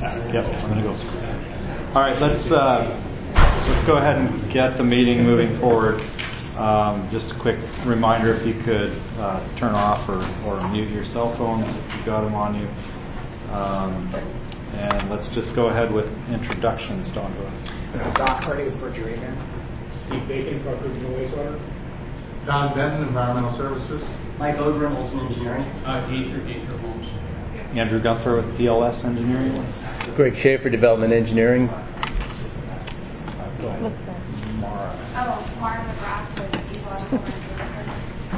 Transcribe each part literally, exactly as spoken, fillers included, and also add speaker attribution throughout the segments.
Speaker 1: Yep, I'm going to go. All right, let's uh, let's go ahead and get the meeting moving forward. Um, just a quick reminder, if you could uh, turn off or, or mute your cell phones if you got them on you. Um, and let's just go ahead with introductions, Don.
Speaker 2: Don Hardy, Berger Amen.
Speaker 3: Steve Bacon, Park Regional Wastewater.
Speaker 4: Don Benton, Environmental Services.
Speaker 2: Mike Odrum, Olson Engineering.
Speaker 5: Uh, Gaither, Gaither Homes.
Speaker 1: Andrew Gunther with P L S Engineering.
Speaker 6: Greg Schaefer, Development Engineering.
Speaker 1: Mara.
Speaker 7: Oh, Mara McGrath with Ecological Services.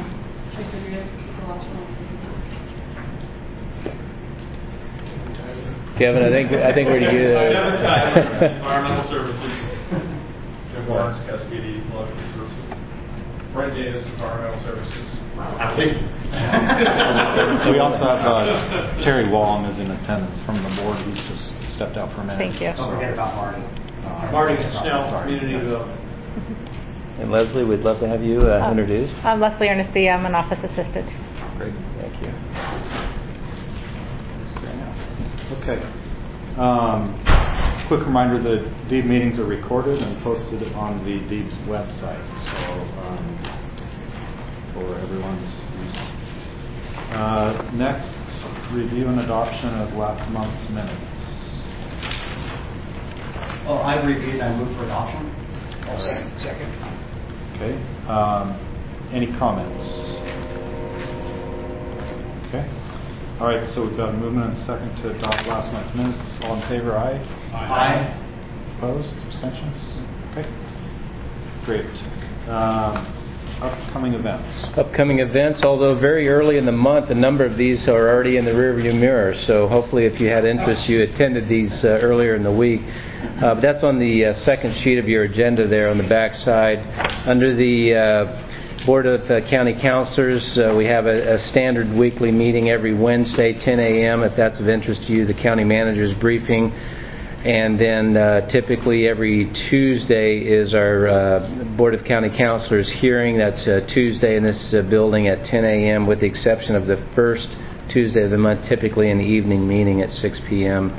Speaker 6: Kevin, I think I think we're to get
Speaker 5: Environmental Services. Jim Barnes, Cascadia Ecological Services. Brent Davis, Environmental Services.
Speaker 1: We also have uh, Terry Wallum is in attendance from the board. He's just stepped out for a minute.
Speaker 2: Thank you. Don't forget about Marty.
Speaker 1: Uh,
Speaker 5: Marty
Speaker 1: oh,
Speaker 5: Snell,
Speaker 1: sorry.
Speaker 5: Community
Speaker 1: Yes.
Speaker 5: Development.
Speaker 6: And Leslie, we'd love to have you uh,
Speaker 8: Um,
Speaker 6: introduced.
Speaker 8: I'm Leslie Ernesty. I'm an office assistant.
Speaker 1: Great.
Speaker 6: Thank you.
Speaker 1: Okay. Um, quick reminder that D E E B meetings are recorded and posted on the D E E B's website. So um, for everyone's use. Uh, next, review and adoption of last month's minutes.
Speaker 2: Well, I reviewed. I moved for adoption.
Speaker 1: All right.
Speaker 2: Second.
Speaker 1: Okay. Um, any comments? Okay. All right. So we've got a movement and a second to adopt last month's minutes. All in favor? Aye.
Speaker 2: Aye.
Speaker 1: Opposed? Abstentions? Okay. Great. Um, upcoming events.
Speaker 6: Upcoming events, although very early in the month, a number of these are already in the rearview mirror. So hopefully, if you had interest, you attended these uh, earlier in the week. Uh, but that's on the uh, second sheet of your agenda there on the back side. Under the uh, Board of uh, County Councilors, uh, we have a, a standard weekly meeting every Wednesday, ten a.m. If that's of interest to you, the county manager's briefing. And then uh, typically every Tuesday is our uh, Board of County Councilors hearing. That's uh, Tuesday in this uh, building at ten a.m. with the exception of the first Tuesday of the month, typically in the evening meeting at six p.m.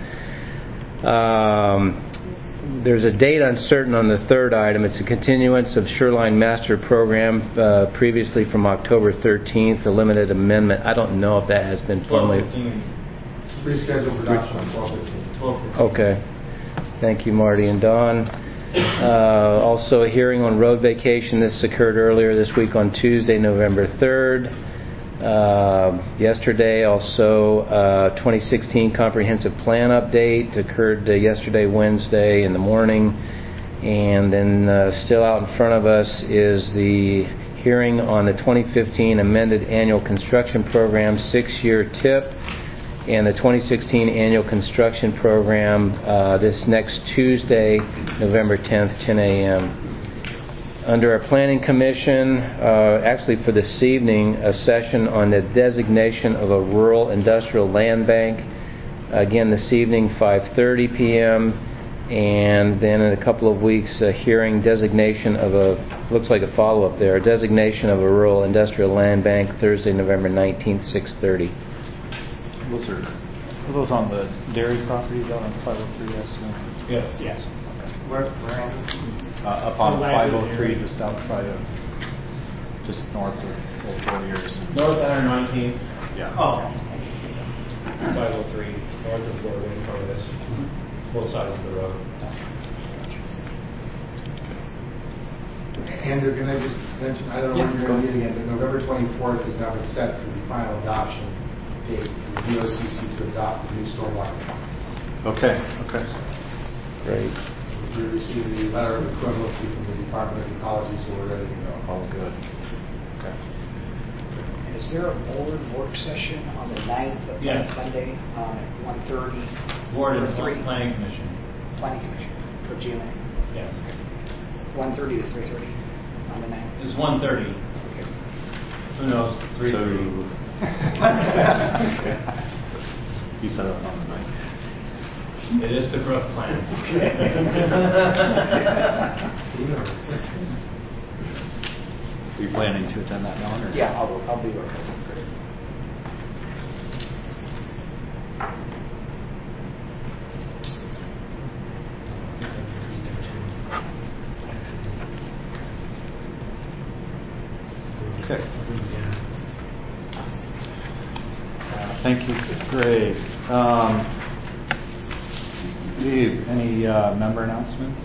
Speaker 6: Um, there's a date uncertain on the third item. It's a continuance of Shoreline Master Program, uh, previously from October thirteenth, a limited amendment. I don't know if that has been formally...
Speaker 4: Rescheduled for adoption on twelve fifteen.
Speaker 6: Okay. Thank you, Marty and Don. Uh, also, a hearing on road vacation. This occurred earlier this week on Tuesday, November third. Uh, yesterday, also, uh, twenty sixteen Comprehensive Plan Update occurred uh, yesterday, Wednesday in the morning. And then uh, still out in front of us is the hearing on the twenty fifteen Amended Annual Construction Program six-year T I P and the twenty sixteen Annual Construction Program uh, this next Tuesday, November tenth, ten a.m. Under our Planning Commission, uh, actually for this evening, a session on the designation of a rural industrial land bank. Again, this evening, five thirty p.m. And then in a couple of weeks, a hearing designation of a, looks like a follow-up there, a designation of a rural industrial land bank, Thursday, November nineteenth, six thirty.
Speaker 1: Those are, are those on the dairy properties out on five oh three? Yes.
Speaker 5: Yes.
Speaker 2: Yes.
Speaker 1: Okay.
Speaker 2: Where? Where am
Speaker 1: Uh, up on five oh three, just outside of, just north of Old Warriors.
Speaker 5: North one nineteenth.
Speaker 1: Yeah.
Speaker 2: Oh.
Speaker 5: five oh three, north of Florida, in front of us. Both sides of the road.
Speaker 4: Andrew, can I just mention, I don't know when you're going to meet again, but November twenty-fourth has now been set for the final adoption date for the D O C C to adopt the new stormwater.
Speaker 1: Okay. Okay.
Speaker 6: Great.
Speaker 4: We received the letter of equivalency from the Department of Ecology, so we're ready to go.
Speaker 1: All good. Okay.
Speaker 2: Is there a board work session on the ninth of
Speaker 5: Yes.
Speaker 2: Monday um, at one thirty?
Speaker 5: Board and
Speaker 2: three.
Speaker 5: Planning Commission.
Speaker 2: Planning Commission for G M A.
Speaker 5: Yes.
Speaker 2: one thirty to three thirty on the ninth.
Speaker 5: It's one thirty.
Speaker 2: Okay.
Speaker 5: Who knows? three thirty.
Speaker 1: You said it was on the ninth.
Speaker 5: It is the Brook plan.
Speaker 1: Are you planning to attend that, Don? Or?
Speaker 2: Yeah, I'll, I'll be okay. Great.
Speaker 1: Okay. Uh, Thank you, Greg. Um, Dave, any uh, member announcements?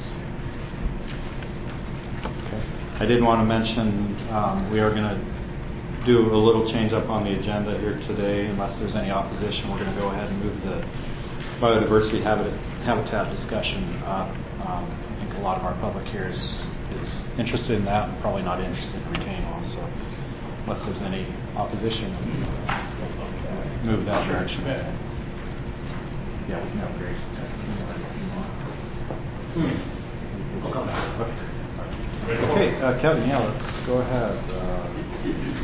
Speaker 1: Okay. I did want to mention um, we are going to do a little change up on the agenda here today. Unless there's any opposition, we're going to go ahead and move the biodiversity habitat, habitat discussion up. Um, I think a lot of our public here is, is interested in that and probably not interested in retaining law. So unless there's any opposition, let's move that direction. Yeah, we can upgrade.
Speaker 5: I'll come back.
Speaker 1: Okay, okay uh, Kevin, yeah, let's go ahead. Uh,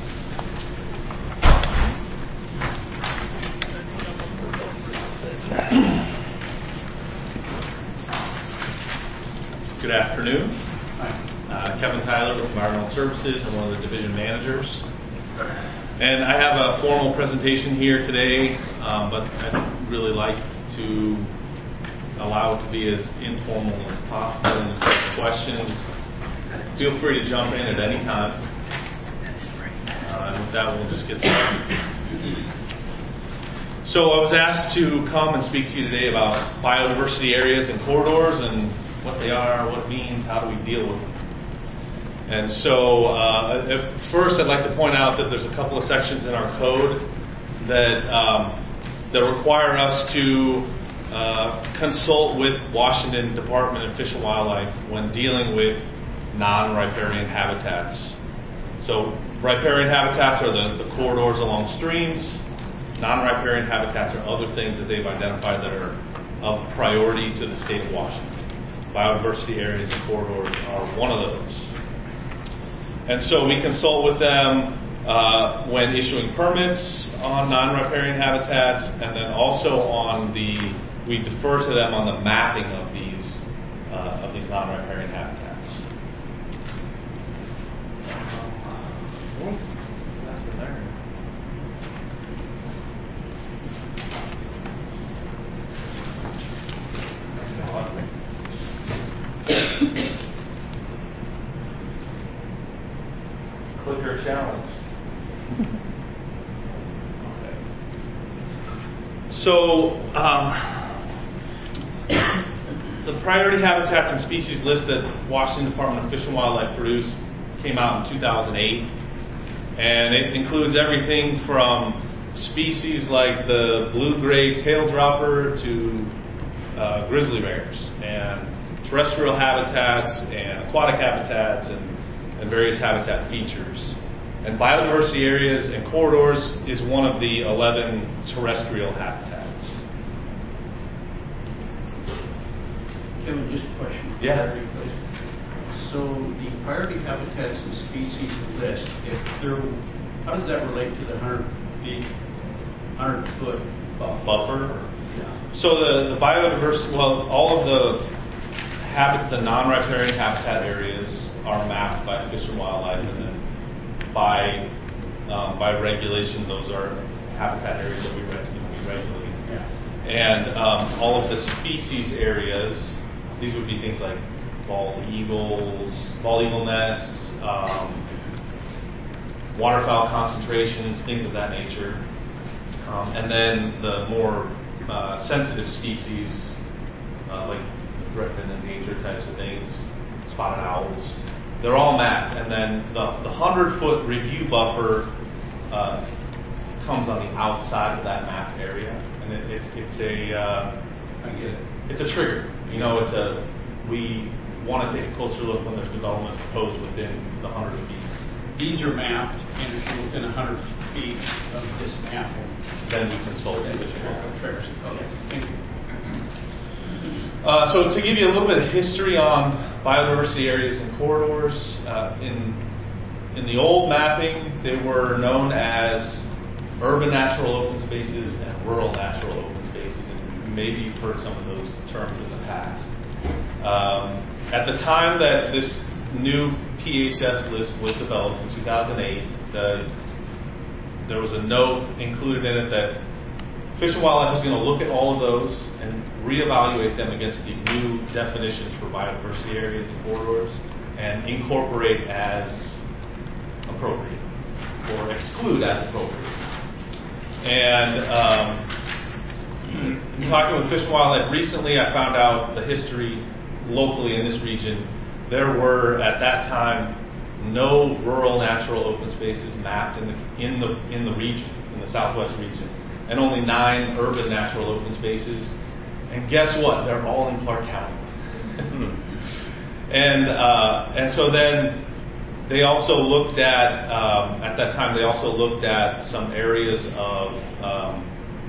Speaker 9: Good afternoon. Uh, Kevin Tyler with Environmental Services. I'm one of the division managers. And I have a formal presentation here today, um, but I'd really like to allow it to be as informal as possible. And if you have questions, feel free to jump in at any time. Uh, and with that, we'll just get started. So I was asked to come and speak to you today about biodiversity areas and corridors and what they are, what it means, how do we deal with them. And so uh, at first I'd like to point out that there's a couple of sections in our code that, um, that require us to uh, consult with Washington Department of Fish and Wildlife when dealing with non-riparian habitats. So riparian habitats are the, the corridors along streams. Non-riparian habitats are other things that they've identified that are of priority to the state of Washington. Biodiversity areas and corridors are one of those. And so we consult with them uh, when issuing permits on non-riparian habitats, and then also on the, we defer to them on the mapping of these, uh, of these non-riparian habitats. Clicker challenge. Okay. So, um, the priority habitats and species list that Washington Department of Fish and Wildlife produced came out in two thousand eight, and it includes everything from species like the blue-gray tail dropper to uh, grizzly bears, and terrestrial habitats and aquatic habitats and and various habitat features. And biodiversity areas and corridors is one of the eleven terrestrial habitats.
Speaker 10: Kevin, just a question.
Speaker 9: Yeah.
Speaker 10: So the priority habitats and species list, if they're, how does that relate to the one hundred feet, one hundred foot buffer?
Speaker 9: Buffer?
Speaker 10: Yeah.
Speaker 9: So the, the biodiversity, well, all of the habit, the non-riparian habitat areas are mapped by Fish and Wildlife, and then by um, by regulation, those are habitat areas that we, reg- we regulate.
Speaker 10: Yeah.
Speaker 9: And um, all of the species areas, these would be things like bald eagles, bald eagle nests, um, waterfowl concentrations, things of that nature. Um, and then the more uh, sensitive species, uh, like threatened and endangered types of things, spotted owls. They're all mapped, and then the the hundred foot review buffer uh, comes on the outside of that mapped area, and it, it's it's a uh,
Speaker 10: I get it.
Speaker 9: It's a trigger. You know, it's a we want to take a closer look when there's development proposed within the hundred feet.
Speaker 10: These are mapped, and if you're within one hundred feet of this mapping,
Speaker 9: Then we consult
Speaker 10: then
Speaker 9: with
Speaker 10: it's
Speaker 9: the
Speaker 10: triggers. Okay, thank you.
Speaker 9: Uh, so to give you a little bit of history on biodiversity areas and corridors, uh, in in the old mapping, they were known as urban natural open spaces and rural natural open spaces, and maybe you've heard some of those terms in the past. Um, at the time that this new P H S list was developed in two thousand eight, the, there was a note included in it that Fish and Wildlife was going to look at all of those and reevaluate them against these new definitions for biodiversity areas and corridors and incorporate as appropriate or exclude as appropriate. And um, in talking with Fish and Wildlife recently, I found out the history locally in this region. There were at that time no rural natural open spaces mapped in the in the in the region, in the Southwest region, and only nine urban natural open spaces. And guess what? They're all in Clark County. and uh, and so then they also looked at um, at that time they also looked at some areas of um,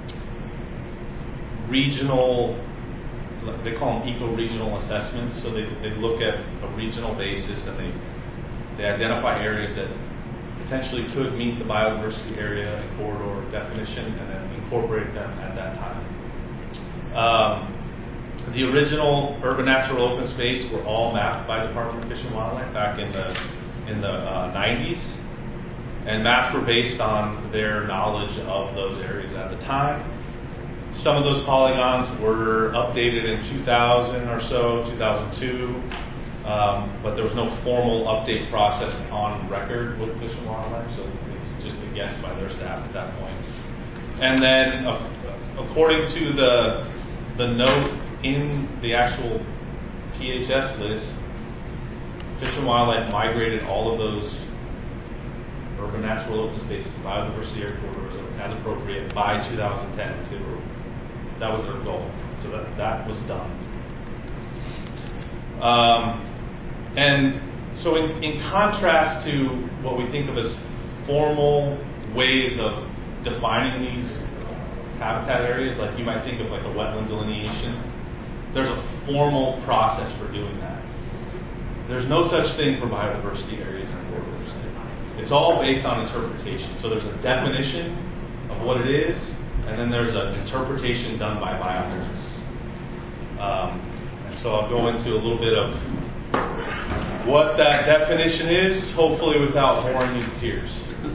Speaker 9: regional. They call them eco-regional assessments. So they they look at a regional basis and they they identify areas that potentially could meet the biodiversity area and corridor definition, and then incorporate them at that time. Um, the original urban natural open space were all mapped by Department of Fish and Wildlife back in the in the uh, nineties, and maps were based on their knowledge of those areas at the time. Some of those polygons were updated in two thousand or so, two thousand two. Um, but there was no formal update process on record with Fish and Wildlife, so it's just a guess by their staff at that point. And then, uh, according to the the note in the actual P H S list, Fish and Wildlife migrated all of those urban natural open spaces, biodiversity area corridors as appropriate by two thousand ten. They were, that was their goal, so that that was done. Um, And so in, in contrast to what we think of as formal ways of defining these habitat areas, like you might think of like a wetland delineation, there's a formal process for doing that. There's no such thing for biodiversity areas and corridors. It's all based on interpretation. So there's a definition of what it is, and then there's an interpretation done by biologists. Um, and so I'll go into a little bit of what that definition is, hopefully without boring you to tears.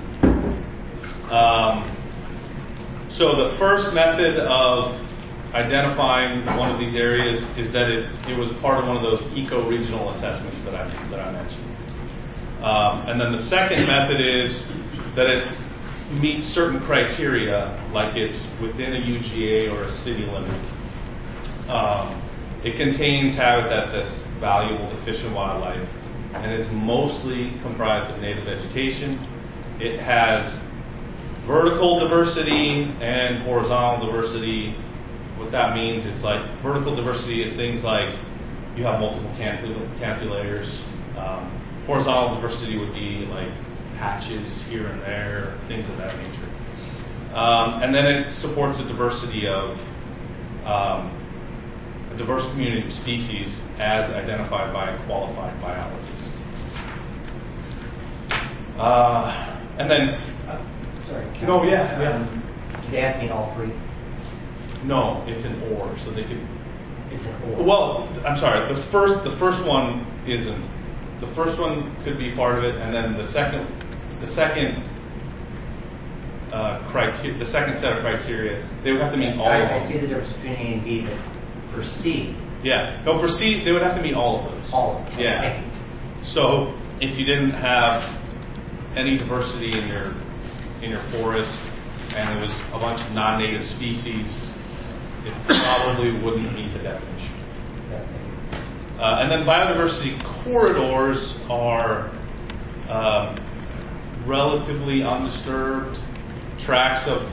Speaker 9: Um, so the first method of identifying one of these areas is that it, it was part of one of those eco-regional assessments that I that I mentioned. Um, and then the second method is that it meets certain criteria, like it's within a U G A or a city limit. Um, it contains habitat that's valuable to fish and wildlife, and is mostly comprised of native vegetation. It has vertical diversity and horizontal diversity. What that means is like vertical diversity is things like you have multiple canopy, canopy layers. Um, horizontal diversity would be like patches here and there, things of that nature. Um, and then it supports a diversity of um, a diverse community of species as identified by a qualified biologist. Uh, and then,
Speaker 2: Uh, sorry. Ken.
Speaker 9: no, yeah, yeah.
Speaker 2: Um, do they have to meet all three?
Speaker 9: No, it's an or, so they could.
Speaker 2: It's an or.
Speaker 9: Well, I'm sorry. The first, the first one isn't. The first one could be part of it, and then the second, the second uh, criteria, the second set of criteria, they would have to meet all
Speaker 2: I,
Speaker 9: of them.
Speaker 2: I see the difference between A and B, but for C,
Speaker 9: Yeah. No, for C, they would have to meet all of those.
Speaker 2: all of them.
Speaker 9: Yeah.
Speaker 2: Okay.
Speaker 9: So if you didn't have any diversity in your in your forest, and there was a bunch of non-native species, it probably wouldn't meet the definition. Uh, and then biodiversity corridors are um, relatively undisturbed tracts of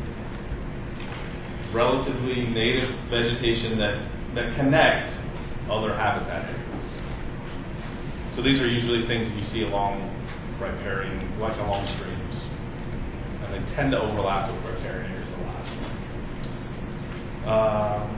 Speaker 9: relatively native vegetation that, that connect other habitat areas. So these are usually things that you see along riparian, like along streams. And they tend to overlap with riparian areas a lot. Um,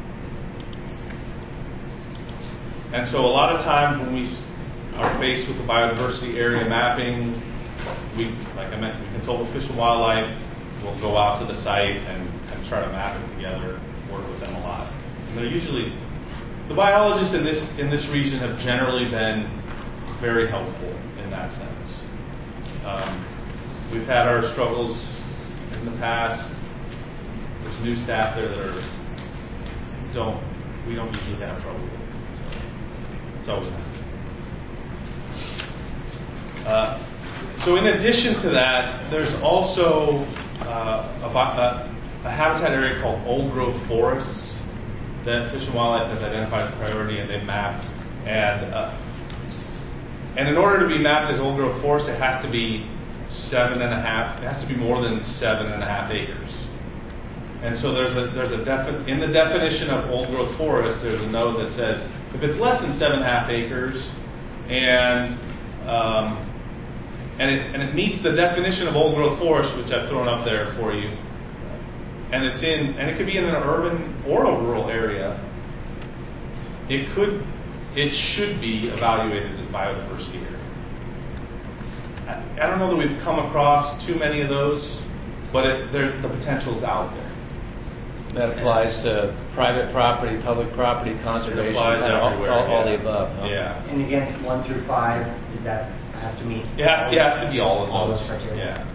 Speaker 9: and so a lot of times when we are faced with the biodiversity area mapping, we, like I mentioned, we consult with Fish and Wildlife. We'll go out to the site and, and try to map it together, work with them a lot. And they're usually, the biologists in this in this region have generally been very helpful in that sense. Um, we've had our struggles in the past. There's new staff there that are don't we don't usually have trouble with. So it's always nice. Uh, so in addition to that, there's also uh, a, a, a habitat area called Old Growth Forests that Fish and Wildlife has identified as a priority, and they've mapped. And uh, and in order to be mapped as Old Growth Forest, it has to be seven and a half. It has to be more than seven and a half acres. And so there's a there's a defi- in the definition of old growth forest, there's a note that says if it's less than seven and a half acres, and um, and it and it meets the definition of old growth forest, which I've thrown up there for you, and it's in and it could be in an urban or a rural area. It could it should be evaluated as biodiversity area. I, I don't know that we've come across too many of those, but it, there, the potential's out there.
Speaker 6: That applies to private property, public property, conservation,
Speaker 9: It applies
Speaker 6: kind of all,
Speaker 9: everywhere,
Speaker 6: all, all
Speaker 9: yeah.
Speaker 6: the above. Huh?
Speaker 9: Yeah.
Speaker 2: And again, one through five, is that, has to meet?
Speaker 9: It has, it has to be all of
Speaker 2: All
Speaker 9: those.
Speaker 2: those criteria.
Speaker 9: Yeah.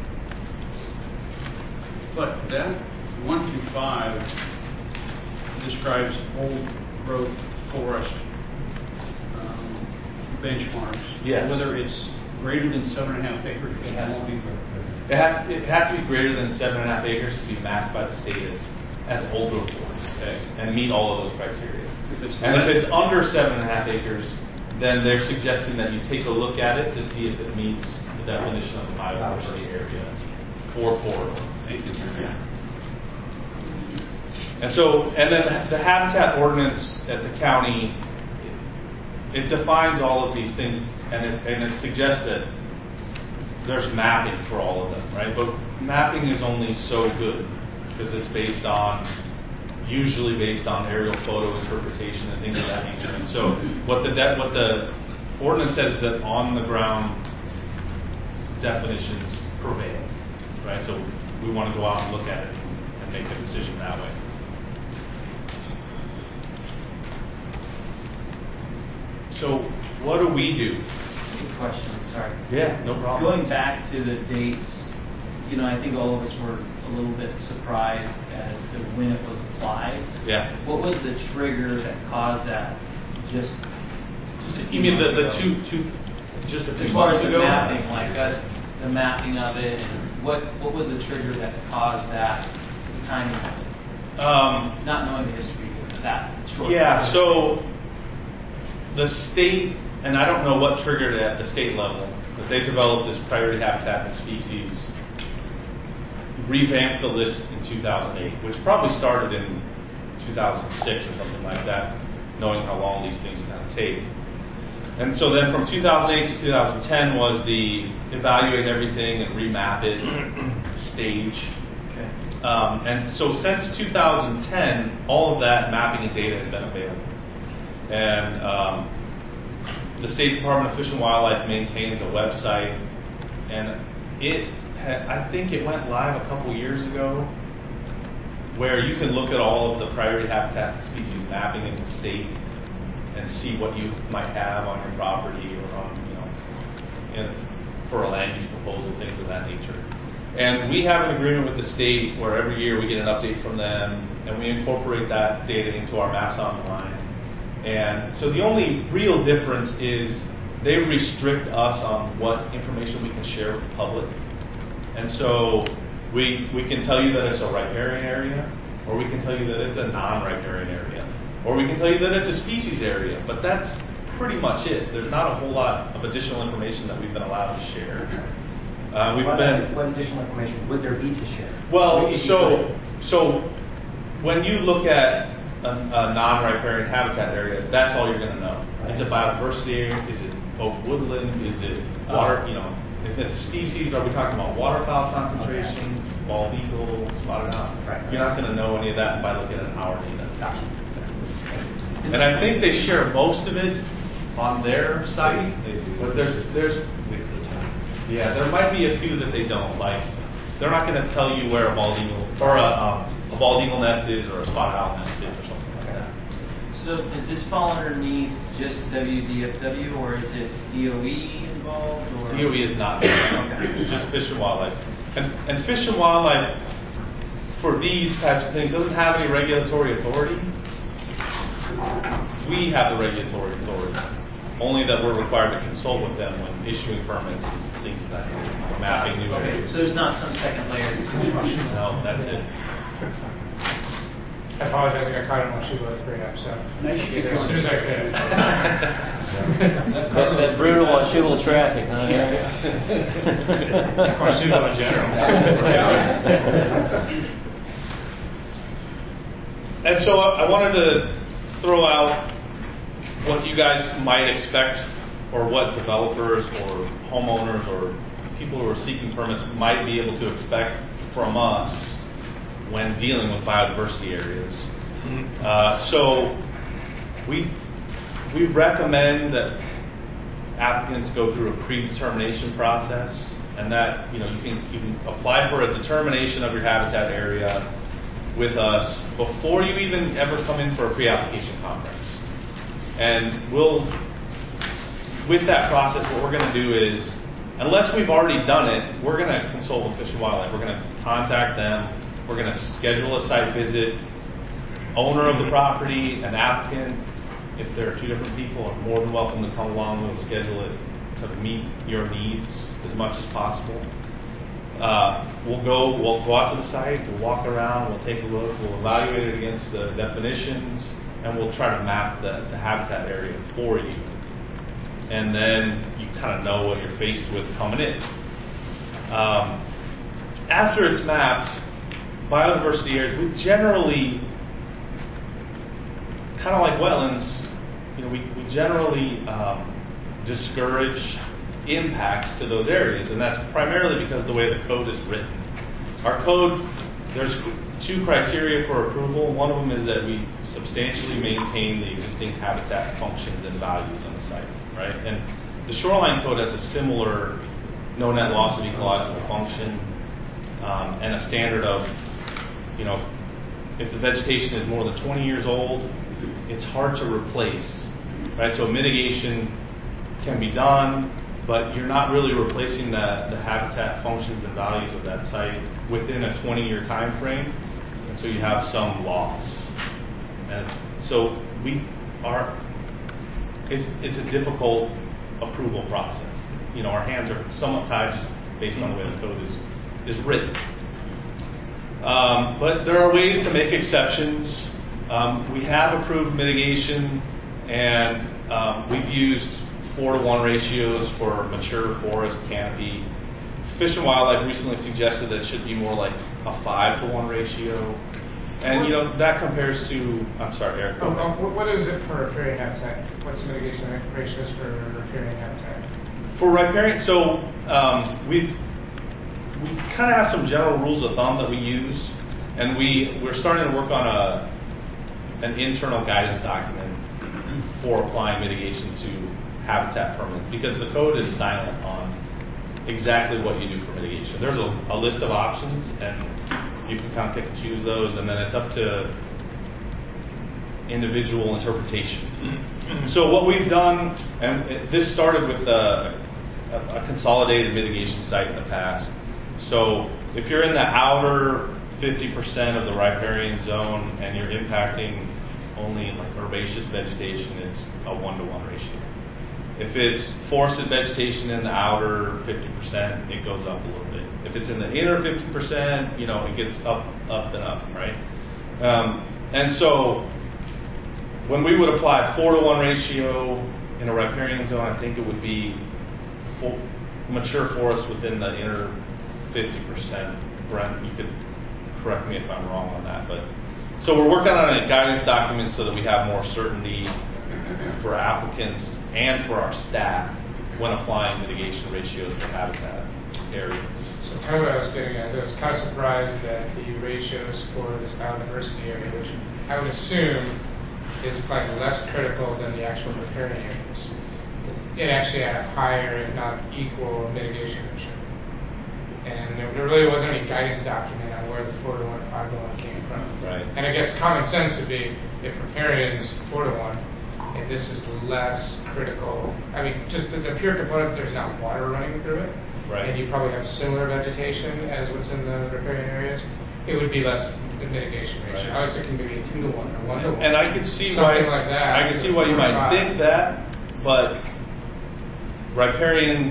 Speaker 10: But that one through five describes old growth forest um, benchmarks.
Speaker 9: Yes.
Speaker 10: Whether it's greater than seven and a half acres, it has to be.
Speaker 9: It has, it has to be greater than seven and a half acres to be mapped by the state as, as old growth forest, okay, and meet all of those criteria.
Speaker 10: If it's
Speaker 9: And if
Speaker 10: less-
Speaker 9: it's under seven and a half acres, then they're suggesting that you take a look at it to see if it meets the definition of a biodiversity area or corridor.
Speaker 10: Thank you.
Speaker 9: And so, and then the habitat ordinance at the county, it, it defines all of these things, and it, and it suggests that there's mapping for all of them, right? But mapping is only so good because it's based on, usually based on aerial photo interpretation and things of that nature. And so, what the de- what the ordinance says is that on the ground definitions prevail, right? So we want to go out and look at it and make a decision that way. So, what do we do?
Speaker 11: Good question, sorry.
Speaker 9: Yeah, no problem.
Speaker 11: Going back to the dates, you know, I think all of us were a little bit surprised as to when it was applied.
Speaker 9: Yeah.
Speaker 11: What was the trigger that caused that? Just, just a few
Speaker 9: You mean the,
Speaker 11: months
Speaker 9: the
Speaker 11: ago?
Speaker 9: two two just a few
Speaker 11: As far as
Speaker 9: months
Speaker 11: the
Speaker 9: ago?
Speaker 11: mapping, like us, the mapping of it, and what what was the trigger that caused that, the timing of it?
Speaker 9: Um,
Speaker 11: Not knowing the history of that short.
Speaker 9: Yeah, so the state, and I don't know what triggered it at the state level, but they developed this priority habitat and species, revamped the list in two thousand eight, which probably started in two thousand six or something like that, knowing how long these things kind of take. And so then from two thousand eight to two thousand ten was the evaluate everything and remap it stage.
Speaker 11: Okay.
Speaker 9: Um, and so since two thousand ten, all of that mapping and data has been available. And um, the State Department of Fish and Wildlife maintains a website, and it, ha- I think it went live a couple years ago, where you can look at all of the priority habitat and species mapping in the state and see what you might have on your property or on, you know, in, for a land use proposal, things of that nature. And we have an agreement with the state where every year we get an update from them, and we incorporate that data into our Maps Online. And so the only real difference is they restrict us on what information we can share with the public. And so we we can tell you that it's a riparian area, or we can tell you that it's a non-riparian area, or we can tell you that it's a species area. But that's pretty much it. There's not a whole lot of additional information that we've been allowed to share. Uh, we've
Speaker 2: what,
Speaker 9: been
Speaker 2: what additional information would there be to share?
Speaker 9: well,
Speaker 2: If you
Speaker 9: so
Speaker 2: could.
Speaker 9: so when you look at a, a non-riparian habitat area, that's all you're going to know. Is it biodiversity area? Is it oak woodland? Is it water? You know, is it species? Are we talking about waterfowl concentrations, bald eagle, spotted owl?
Speaker 2: Right.
Speaker 9: You're not going to know any of that by looking at our data.
Speaker 2: Gotcha.
Speaker 9: And I think they share most of it on their site, but there's there's yeah, there might be a few that they don't. Like, they're not going to tell you where a bald eagle or a, um, a bald eagle nest is, or a spotted owl nest is, or something like that.
Speaker 11: So does this fall underneath just W D F W, or is it D O E involved? Or?
Speaker 9: D O E is not.
Speaker 11: Okay.
Speaker 9: It's just Fish and Wildlife. And, and Fish and Wildlife, for these types of things, doesn't have any regulatory authority. We have the regulatory authority, only that we're required to consult with them when issuing permits things of that nature, mapping new
Speaker 11: Okay,
Speaker 9: areas.
Speaker 11: so there's not some second layer to construction?
Speaker 9: No, that's it.
Speaker 3: I apologize, I got caught in my shoe leather bring up, so.
Speaker 2: Nice
Speaker 3: Get there as soon as I could.
Speaker 6: That, that brutal Washougal traffic, huh?
Speaker 3: Just Washougal in general.
Speaker 9: And so I I wanted to throw out what you guys might expect, or what developers or homeowners or people who are seeking permits might be able to expect from us when dealing with biodiversity areas. Uh, so we we recommend that applicants go through a predetermination process, and that you know you can you can apply for a determination of your habitat area with us before you even ever come in for a pre-application conference. And we'll, with that process, what we're going to do is, unless we've already done it, we're going to consult with Fish and Wildlife. We're going to contact them. We're going to schedule a site visit. Owner of the property, an applicant, if there are two different people, are more than welcome to come along. We'll schedule it to meet your needs as much as possible. Uh, we'll go, we'll go out to the site, we'll walk around, we'll take a look, we'll evaluate it against the definitions, and we'll try to map the, the habitat area for you. And then you kind of know what you're faced with coming in. Um, after it's mapped, biodiversity areas, we generally, kind of like wetlands, you know, we, we generally um, discourage impacts to those areas, and that's primarily because of the way the code is written. Our code, there's two criteria for approval. One of them is that we substantially maintain the existing habitat functions and values on the site, right? And the shoreline code has a similar no net loss of ecological function um, and a standard of, you know, if the vegetation is more than twenty years old, it's hard to replace, right? So mitigation can be done, but you're not really replacing the, the habitat functions and values of that site within a twenty-year time frame, and so you have some loss. And so we are, it's, it's a difficult approval process. You know, our hands are somewhat tied based on the way the code is, is written. Um, but there are ways to make exceptions. Um, we have approved mitigation, and um, we've used four to one ratios for mature forest canopy. Fish and Wildlife recently suggested that it should be more like a five to one ratio. And you know, that compares to, I'm sorry, Eric.
Speaker 3: Oh, oh, what is it for riparian habitat? What's the mitigation ratios for riparian habitat?
Speaker 9: For riparian, so um, we've, we kind of have some general rules of thumb that we use, and we, we're starting to work on a, an internal guidance document for applying mitigation to habitat permits, because the code is silent on exactly what you do for mitigation. There's a, a list of options, and you can kind of pick and choose those, and then it's up to individual interpretation. So what we've done, and it, this started with a, a, a consolidated mitigation site in the past. So if you're in the outer fifty percent of the riparian zone and you're impacting only like herbaceous vegetation, it's a one to one ratio. If it's forested vegetation in the outer fifty percent, it goes up a little bit. If it's in the inner fifty percent, you know, it gets up, up and up, right? Um, and so when we would apply a four to one ratio in a riparian zone, I think it would be for mature forest within the inner fifty percent. Brent, you could correct me if I'm wrong on that, but so we're working on a guidance document so that we have more certainty for applicants and for our staff when applying mitigation ratios for habitat areas.
Speaker 3: So kind of what I was getting at, I was kind of surprised that the ratios for this biodiversity area, which I would assume is probably less critical than the actual riparian areas, it actually had a higher, if not equal, mitigation ratio. And there, there really wasn't any guidance document on where the four to one, five to one came from.
Speaker 9: Right.
Speaker 3: And I guess common sense would be if riparian is four to one, and this is less critical. I mean, just the, the pure component, there's not water running through it,
Speaker 9: right,
Speaker 3: and you probably have similar vegetation as what's in the riparian areas, it would be less mitigation ratio.
Speaker 9: Right.
Speaker 3: I was thinking maybe a two to one or one to one.
Speaker 9: And I could see
Speaker 3: something
Speaker 9: why
Speaker 3: like that.
Speaker 9: I could see why you might think that, but riparian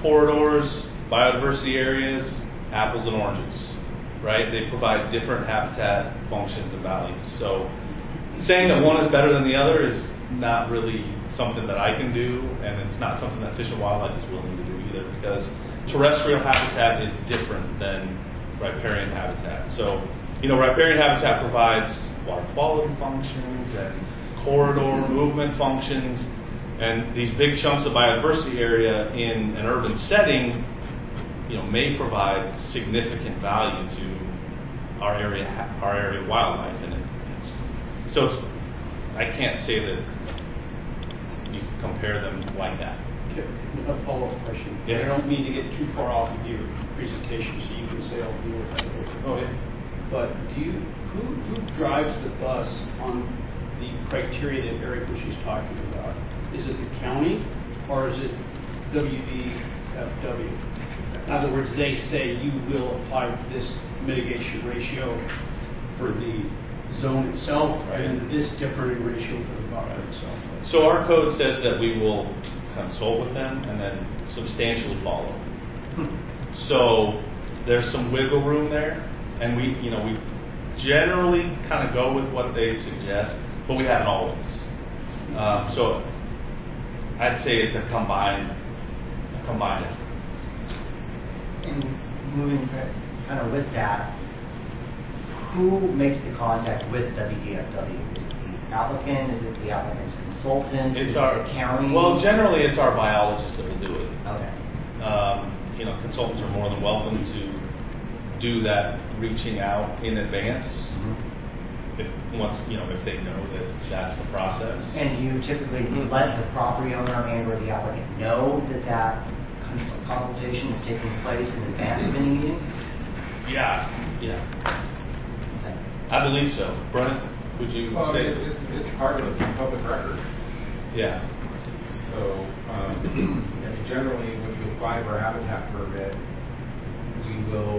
Speaker 9: corridors, biodiversity areas, apples and oranges, right? They provide different habitat functions and values. So saying that one is better than the other is not really something that I can do, and it's not something that Fish and Wildlife is willing to do either, because terrestrial habitat is different than riparian habitat. So, you know, riparian habitat provides water quality functions and corridor movement functions, and these big chunks of biodiversity area in an urban setting, you know, may provide significant value to our area, our area wildlife, and it, it's, so it's, I can't say that you can compare them like that.
Speaker 10: A follow-up question.
Speaker 9: Yeah.
Speaker 10: I don't mean to get too far off of your presentation, so you can say I'll deal with that later.
Speaker 9: Oh yeah.
Speaker 10: But do you, who, who drives the bus on the criteria that Eric was just talking about? Is it the county or is it W D F W? In other words, they say you will apply this mitigation ratio for the zone itself, right, and this differing ratio for the buffer itself.
Speaker 9: So our code says that we will consult with them and then substantially follow. So there's some wiggle room there, and we, you know, we generally kind of go with what they suggest, but we haven't always. Um, so I'd say it's a combined, a combined effort.
Speaker 2: And moving kind of with that, who makes the contact with W D F W? Is it the applicant? Is it the applicant's consultant?
Speaker 9: It's
Speaker 2: Is
Speaker 9: our,
Speaker 2: it the county?
Speaker 9: Well, generally it's our biologist that will do it.
Speaker 2: Okay.
Speaker 9: Um, you know, consultants are more than welcome to do that reaching out in advance.
Speaker 2: Mm-hmm.
Speaker 9: If once, you know, if they know that that's the process.
Speaker 2: And you typically let the property owner and or the applicant know that that cons- consultation is taking place in advance of any meeting?
Speaker 9: Yeah, yeah.
Speaker 2: Okay.
Speaker 9: I believe so. Brennan, would you
Speaker 12: well,
Speaker 9: say?
Speaker 12: I mean, it's, it's part of the public record.
Speaker 9: Yeah.
Speaker 12: So, um, I mean, generally, when you apply for a habitat permit, we will,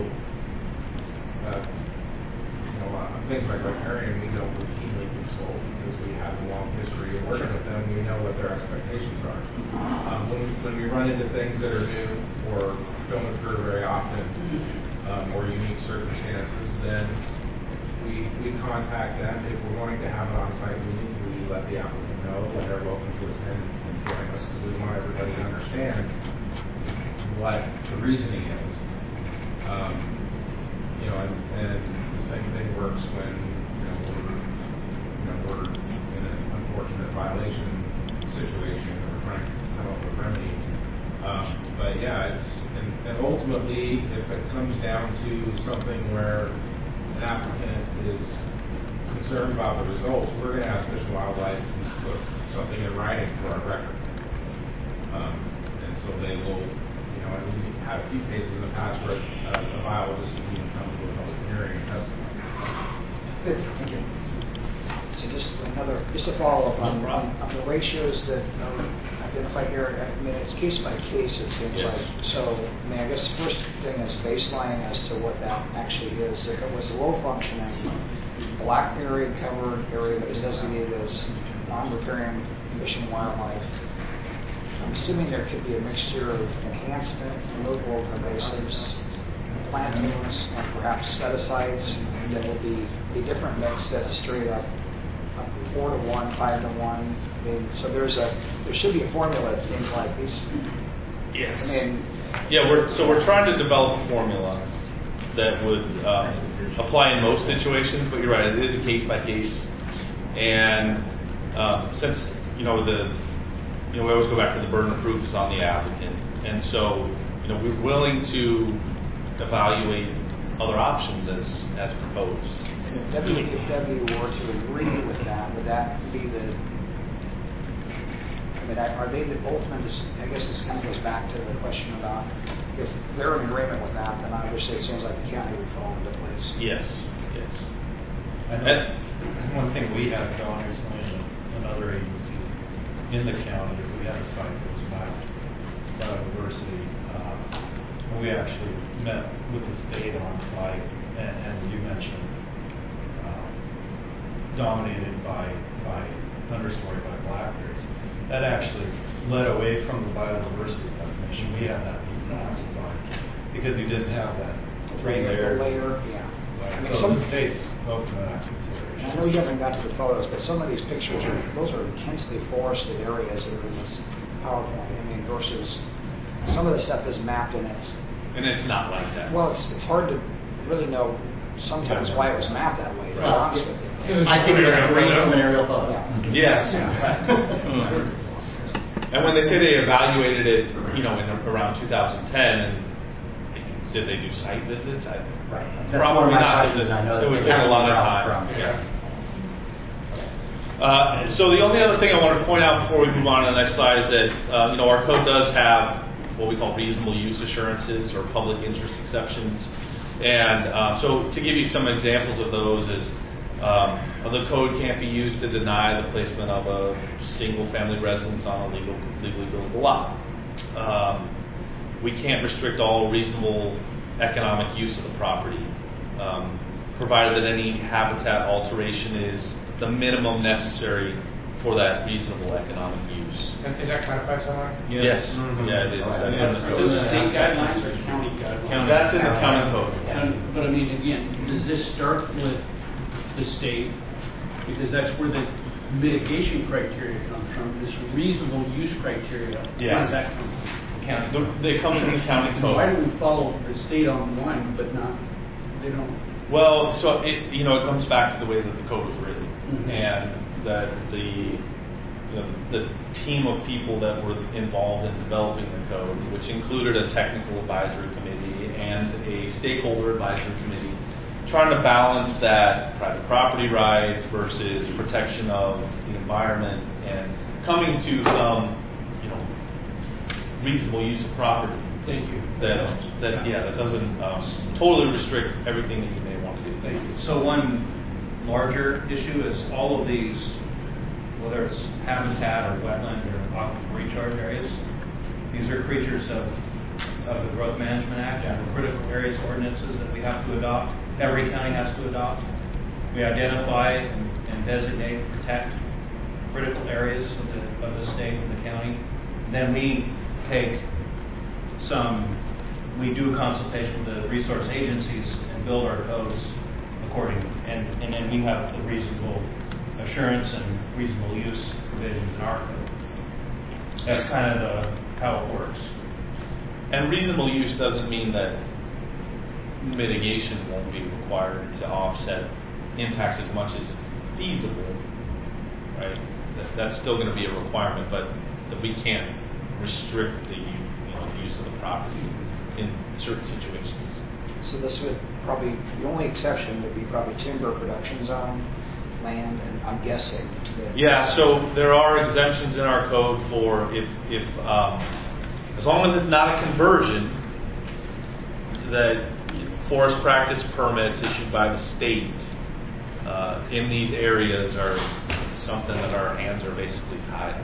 Speaker 12: uh, you know, uh, things like riparian, we don't routinely consult because we have a long history of working with them. We know what their expectations are. Um, when, we, when we run into things that are new or don't occur very often, um, or unique circumstances, then we we contact them. If we're going to have an on-site meeting, we let the applicant know that they're welcome to attend and join us because we want everybody to understand what the reasoning is. Um, you know, and, and the same thing works when you know we're you know we're in an unfortunate violation situation and we're trying to come up with a remedy. Um, but yeah, it's and, and ultimately, if it comes down to something where an applicant is concerned about the results, we're going to ask Fish and Wildlife to put something in writing for our record. Um, and so they will, you know, and we had a few cases in the past where uh, a biologist has even come to a public hearing and testify.
Speaker 2: Good, thank you. So just another, just a follow-up on, on, on the ratios that are identified here. I mean, it's case by case, it seems
Speaker 9: Yes.
Speaker 2: like. So, I mean, I guess the first thing is baseline as to what that actually is. If it was a low-functioning, black area covered area that was designated as non-riparian fish and wildlife, I'm assuming there could be a mixture of enhancement, removal of invasives, plantings, and perhaps set-asides that would be a different mix than a straight-up four to one, five to one. I mean, so there's a there should be a formula. It seems like these.
Speaker 9: Yes.
Speaker 2: I mean.
Speaker 9: Yeah, we're so we're trying to develop a formula that would um, apply in most situations. But you're right, it is a case by case. And um, since you know the you know we always go back to the burden of proof is on the applicant, and so you know we're willing to evaluate other options as as proposed.
Speaker 2: And if W D F W were to agree with that, would that be the? I mean, are they the ultimate? I guess this kind of goes back to the question about if they're in agreement with that, then obviously it seems like the county would fall into place.
Speaker 9: Yes. Yes.
Speaker 1: I know one thing we had going recently in another agency in the county is we had a site that was mapped biodiversity. Um, and we actually met with the state on site, and, and you mentioned um, dominated by by understory by blackberries. That actually led away from the biodiversity definition. We had that before.
Speaker 12: classified, because you didn't have that
Speaker 2: The
Speaker 12: three
Speaker 2: layer,
Speaker 12: layers.
Speaker 2: the layer, yeah.
Speaker 12: Right,
Speaker 2: I mean,
Speaker 12: So
Speaker 2: some-
Speaker 12: the state's open to that
Speaker 2: And
Speaker 12: consideration.
Speaker 2: I know you haven't got to the photos, but some of these pictures, are those are intensely forested areas that are in this PowerPoint. I mean, versus some of the stuff is mapped and it's,
Speaker 9: And it's not like that.
Speaker 2: well, it's, it's hard to really know sometimes why it was mapped that way, to be
Speaker 9: Right.
Speaker 2: honest with you.
Speaker 3: It was
Speaker 11: I think it was
Speaker 3: aerial
Speaker 11: great
Speaker 3: photo.
Speaker 11: from an aerial photo.
Speaker 2: Yeah.
Speaker 9: Yes. And when they say they evaluated it, you know, in around two thousand ten, and did they do site visits? I,
Speaker 11: Right. That's
Speaker 9: Probably
Speaker 11: one of my
Speaker 9: not.
Speaker 11: questions. I know
Speaker 9: It
Speaker 11: that
Speaker 9: would
Speaker 11: they
Speaker 9: take a
Speaker 11: have
Speaker 9: lot of
Speaker 11: some
Speaker 9: time.
Speaker 11: from-
Speaker 3: Yeah.
Speaker 9: Uh, so the only other thing I want to point out before we move on to the next slide is that uh, you know our code does have what we call reasonable use assurances or public interest exceptions, and uh, so to give you some examples of those is um, the code can't be used to deny the placement of a single-family residence on a legal, legally buildable lot. Um, we can't restrict all reasonable economic use of the property, um, provided that any habitat alteration is the minimum necessary for that reasonable economic use.
Speaker 3: And is that codified somewhere?
Speaker 9: Yes.
Speaker 12: Mhm.
Speaker 9: Yeah, it is.
Speaker 12: Right.
Speaker 9: That's
Speaker 12: Yeah.
Speaker 9: in the
Speaker 10: Is
Speaker 9: code.
Speaker 10: it state guidelines or county guidelines?
Speaker 9: That's in the county code.
Speaker 10: And- But I mean, again, does this start with the state? Because that's where the mitigation criteria comes from, this reasonable use criteria. Where
Speaker 9: Yeah.
Speaker 10: does that come from?
Speaker 9: County. They come from the county code.
Speaker 10: Why do we follow the state on one, but not, they don't?
Speaker 9: Well, so it, you know, it comes back to the way that the code was written,
Speaker 10: Mhm.
Speaker 9: and that the, you know, the team of people that were involved in developing the code, which included a technical advisory committee and a stakeholder advisory committee, trying to balance that private property rights versus protection of the environment, and coming to some, you know, reasonable use of property.
Speaker 10: Thank you.
Speaker 9: That, that yeah, that doesn't um, totally restrict everything that you may want to do.
Speaker 10: Thank you.
Speaker 5: So one larger issue is all of these, whether it's habitat or wetland or aquifer recharge areas, these are creatures of, of the Growth Management Act and the critical areas ordinances that we have to adopt. Every county has to adopt. We identify and, and designate, protect critical areas of the, of the state and the county. Then we take some, we do a consultation with the resource agencies and build our codes accordingly. And, and then we have the reasonable assurance and reasonable use provisions in our code. That's kind of the, how it works.
Speaker 9: And reasonable use doesn't mean that mitigation won't be required to offset impacts as much as feasible, right? That, that's still going to be a requirement, but that we can't restrict the you know, use of the property in certain situations.
Speaker 2: So this would probably, the only exception would be probably timber production zone, land, and I'm guessing that.
Speaker 9: Yeah, so there are exemptions in our code for if, if um, as long as it's not a conversion, that forest practice permits issued by the state uh, in these areas are something that our hands are basically tied.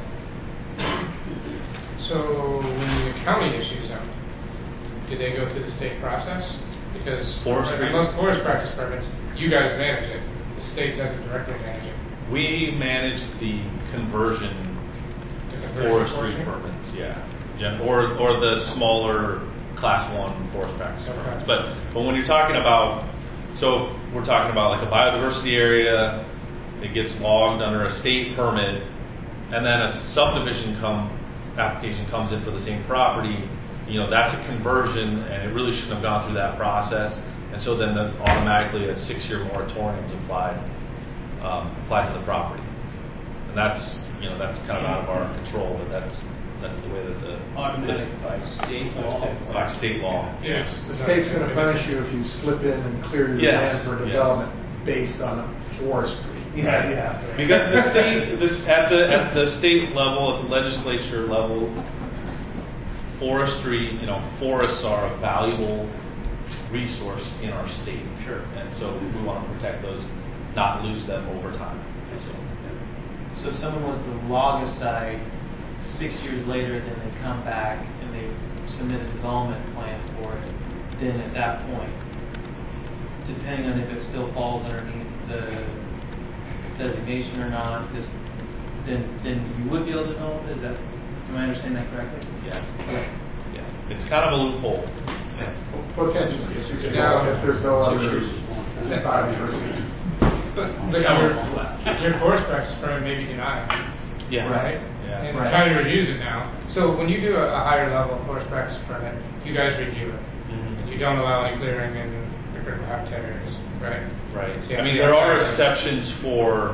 Speaker 3: So when the county issues them, do they go through the state process? Because
Speaker 9: Forestry.
Speaker 3: for most forest practice permits, you guys manage it. The state doesn't directly manage it.
Speaker 9: We manage the conversion
Speaker 3: The conversion
Speaker 9: forestry
Speaker 3: portion?
Speaker 9: permits, yeah, Gen- or or the smaller class one forest practice
Speaker 3: Okay.
Speaker 9: permits. But but when you're talking about, so we're talking about like a biodiversity area, it gets logged under a state permit, and then a subdivision come application comes in for the same property. You know, that's a conversion, and it really shouldn't have gone through that process. And so then the, automatically a six-year moratorium is applied um, applied to the property. And that's you know that's kind of out of our control, but that's that's the way that the
Speaker 10: Automatic
Speaker 9: this-
Speaker 10: by state law.
Speaker 9: by state law.
Speaker 3: Yes.
Speaker 4: The state's going to punish you if you slip in and clear the
Speaker 9: Yes,
Speaker 4: land for
Speaker 9: yes.
Speaker 4: development based on forestry.
Speaker 9: Yeah, yeah. Because the state, this at the at the state level, at the legislature level, forestry, you know, forests are a valuable resource in our state.
Speaker 10: Sure.
Speaker 9: And so we want to protect those, not lose them over time. So,
Speaker 11: So if someone was to log a site six years later, then they come back and they submit a development plan for it, then at that point, depending on if it still falls underneath the designation or not, this, then then you would be able to develop? Is that, do I understand that correctly?
Speaker 9: yeah.
Speaker 11: Okay.
Speaker 9: Yeah. It's kind of a loophole.
Speaker 4: Potentially, if you
Speaker 3: Yeah.
Speaker 4: if there's no other biodiversity.
Speaker 3: But, but your, your forest practice permit may be denied.
Speaker 9: Yeah.
Speaker 3: Right?
Speaker 9: Yeah.
Speaker 3: And
Speaker 11: Right.
Speaker 3: the county reviews it now. So when you do a, a higher level forest practice permit, you guys review it.
Speaker 9: Mhm.
Speaker 3: And you don't allow any clearing in the critical habitat areas, right?
Speaker 9: Right.
Speaker 3: So you
Speaker 9: I
Speaker 3: have
Speaker 9: mean,
Speaker 3: to
Speaker 9: there
Speaker 3: go
Speaker 9: are
Speaker 3: outside.
Speaker 9: exceptions for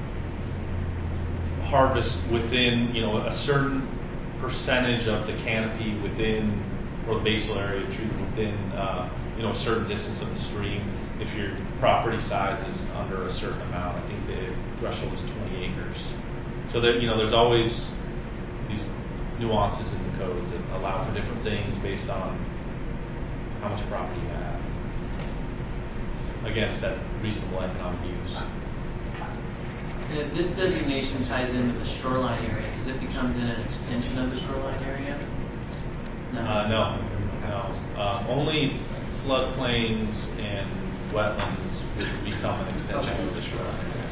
Speaker 9: harvest within, you know, a certain percentage of the canopy within, or the basal area treated within, uh, you know, a certain distance of the stream. If your property size is under a certain amount, I think the threshold is twenty acres. So that, you know, there's always these nuances in the codes that allow for different things based on how much property you have. Again, it's that reasonable economic use.
Speaker 11: And if this designation ties in with the shoreline area, does it become then an extension of the shoreline area? No.
Speaker 9: Uh, no, no. Um, only floodplains and wetlands would become an extension of the shoreline area.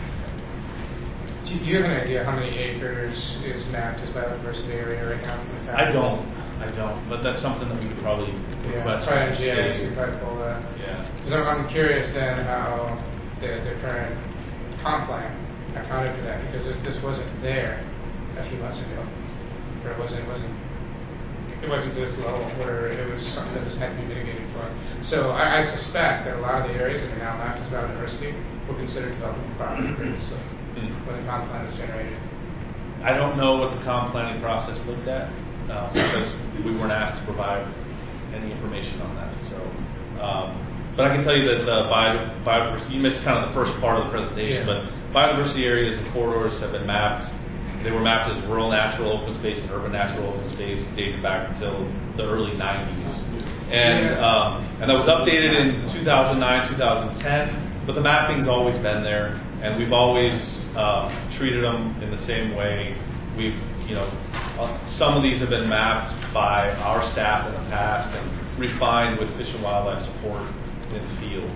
Speaker 3: Do you, do you have an idea how many acres is mapped as biodiversity area right now? from the
Speaker 9: I
Speaker 3: county?
Speaker 9: don't, I don't, but that's something that we could probably
Speaker 3: Yeah,
Speaker 9: request
Speaker 3: probably
Speaker 9: from the
Speaker 3: G I S,
Speaker 9: state.
Speaker 3: you could probably pull that.
Speaker 9: Yeah.
Speaker 3: Because I'm, I'm curious then how the, the current comp plan accounted for that, because this, this wasn't there a few months ago, or it wasn't, it wasn't, it wasn't to this level where it was something that was had to be mitigated for. So I, I suspect that a lot of the areas that are now mapped as biodiversity were considered development property previously
Speaker 9: Mm.
Speaker 3: when the comp plan was generated.
Speaker 9: I don't know what the comp planning process looked at, uh, because we weren't asked to provide any information on that. So, um, but I can tell you that the bio, biodiversity, you missed kind of the first part of the presentation,
Speaker 3: Yeah.
Speaker 9: but biodiversity areas and corridors have been mapped. They were mapped as rural natural open space and urban natural open space dated back until the early nineties. And,
Speaker 3: Yeah.
Speaker 9: um, and that was updated in two thousand nine, two thousand ten, but the mapping's always been there, and we've always uh, treated them in the same way. We've, you know, uh, some of these have been mapped by our staff in the past and refined with Fish and Wildlife support in the field.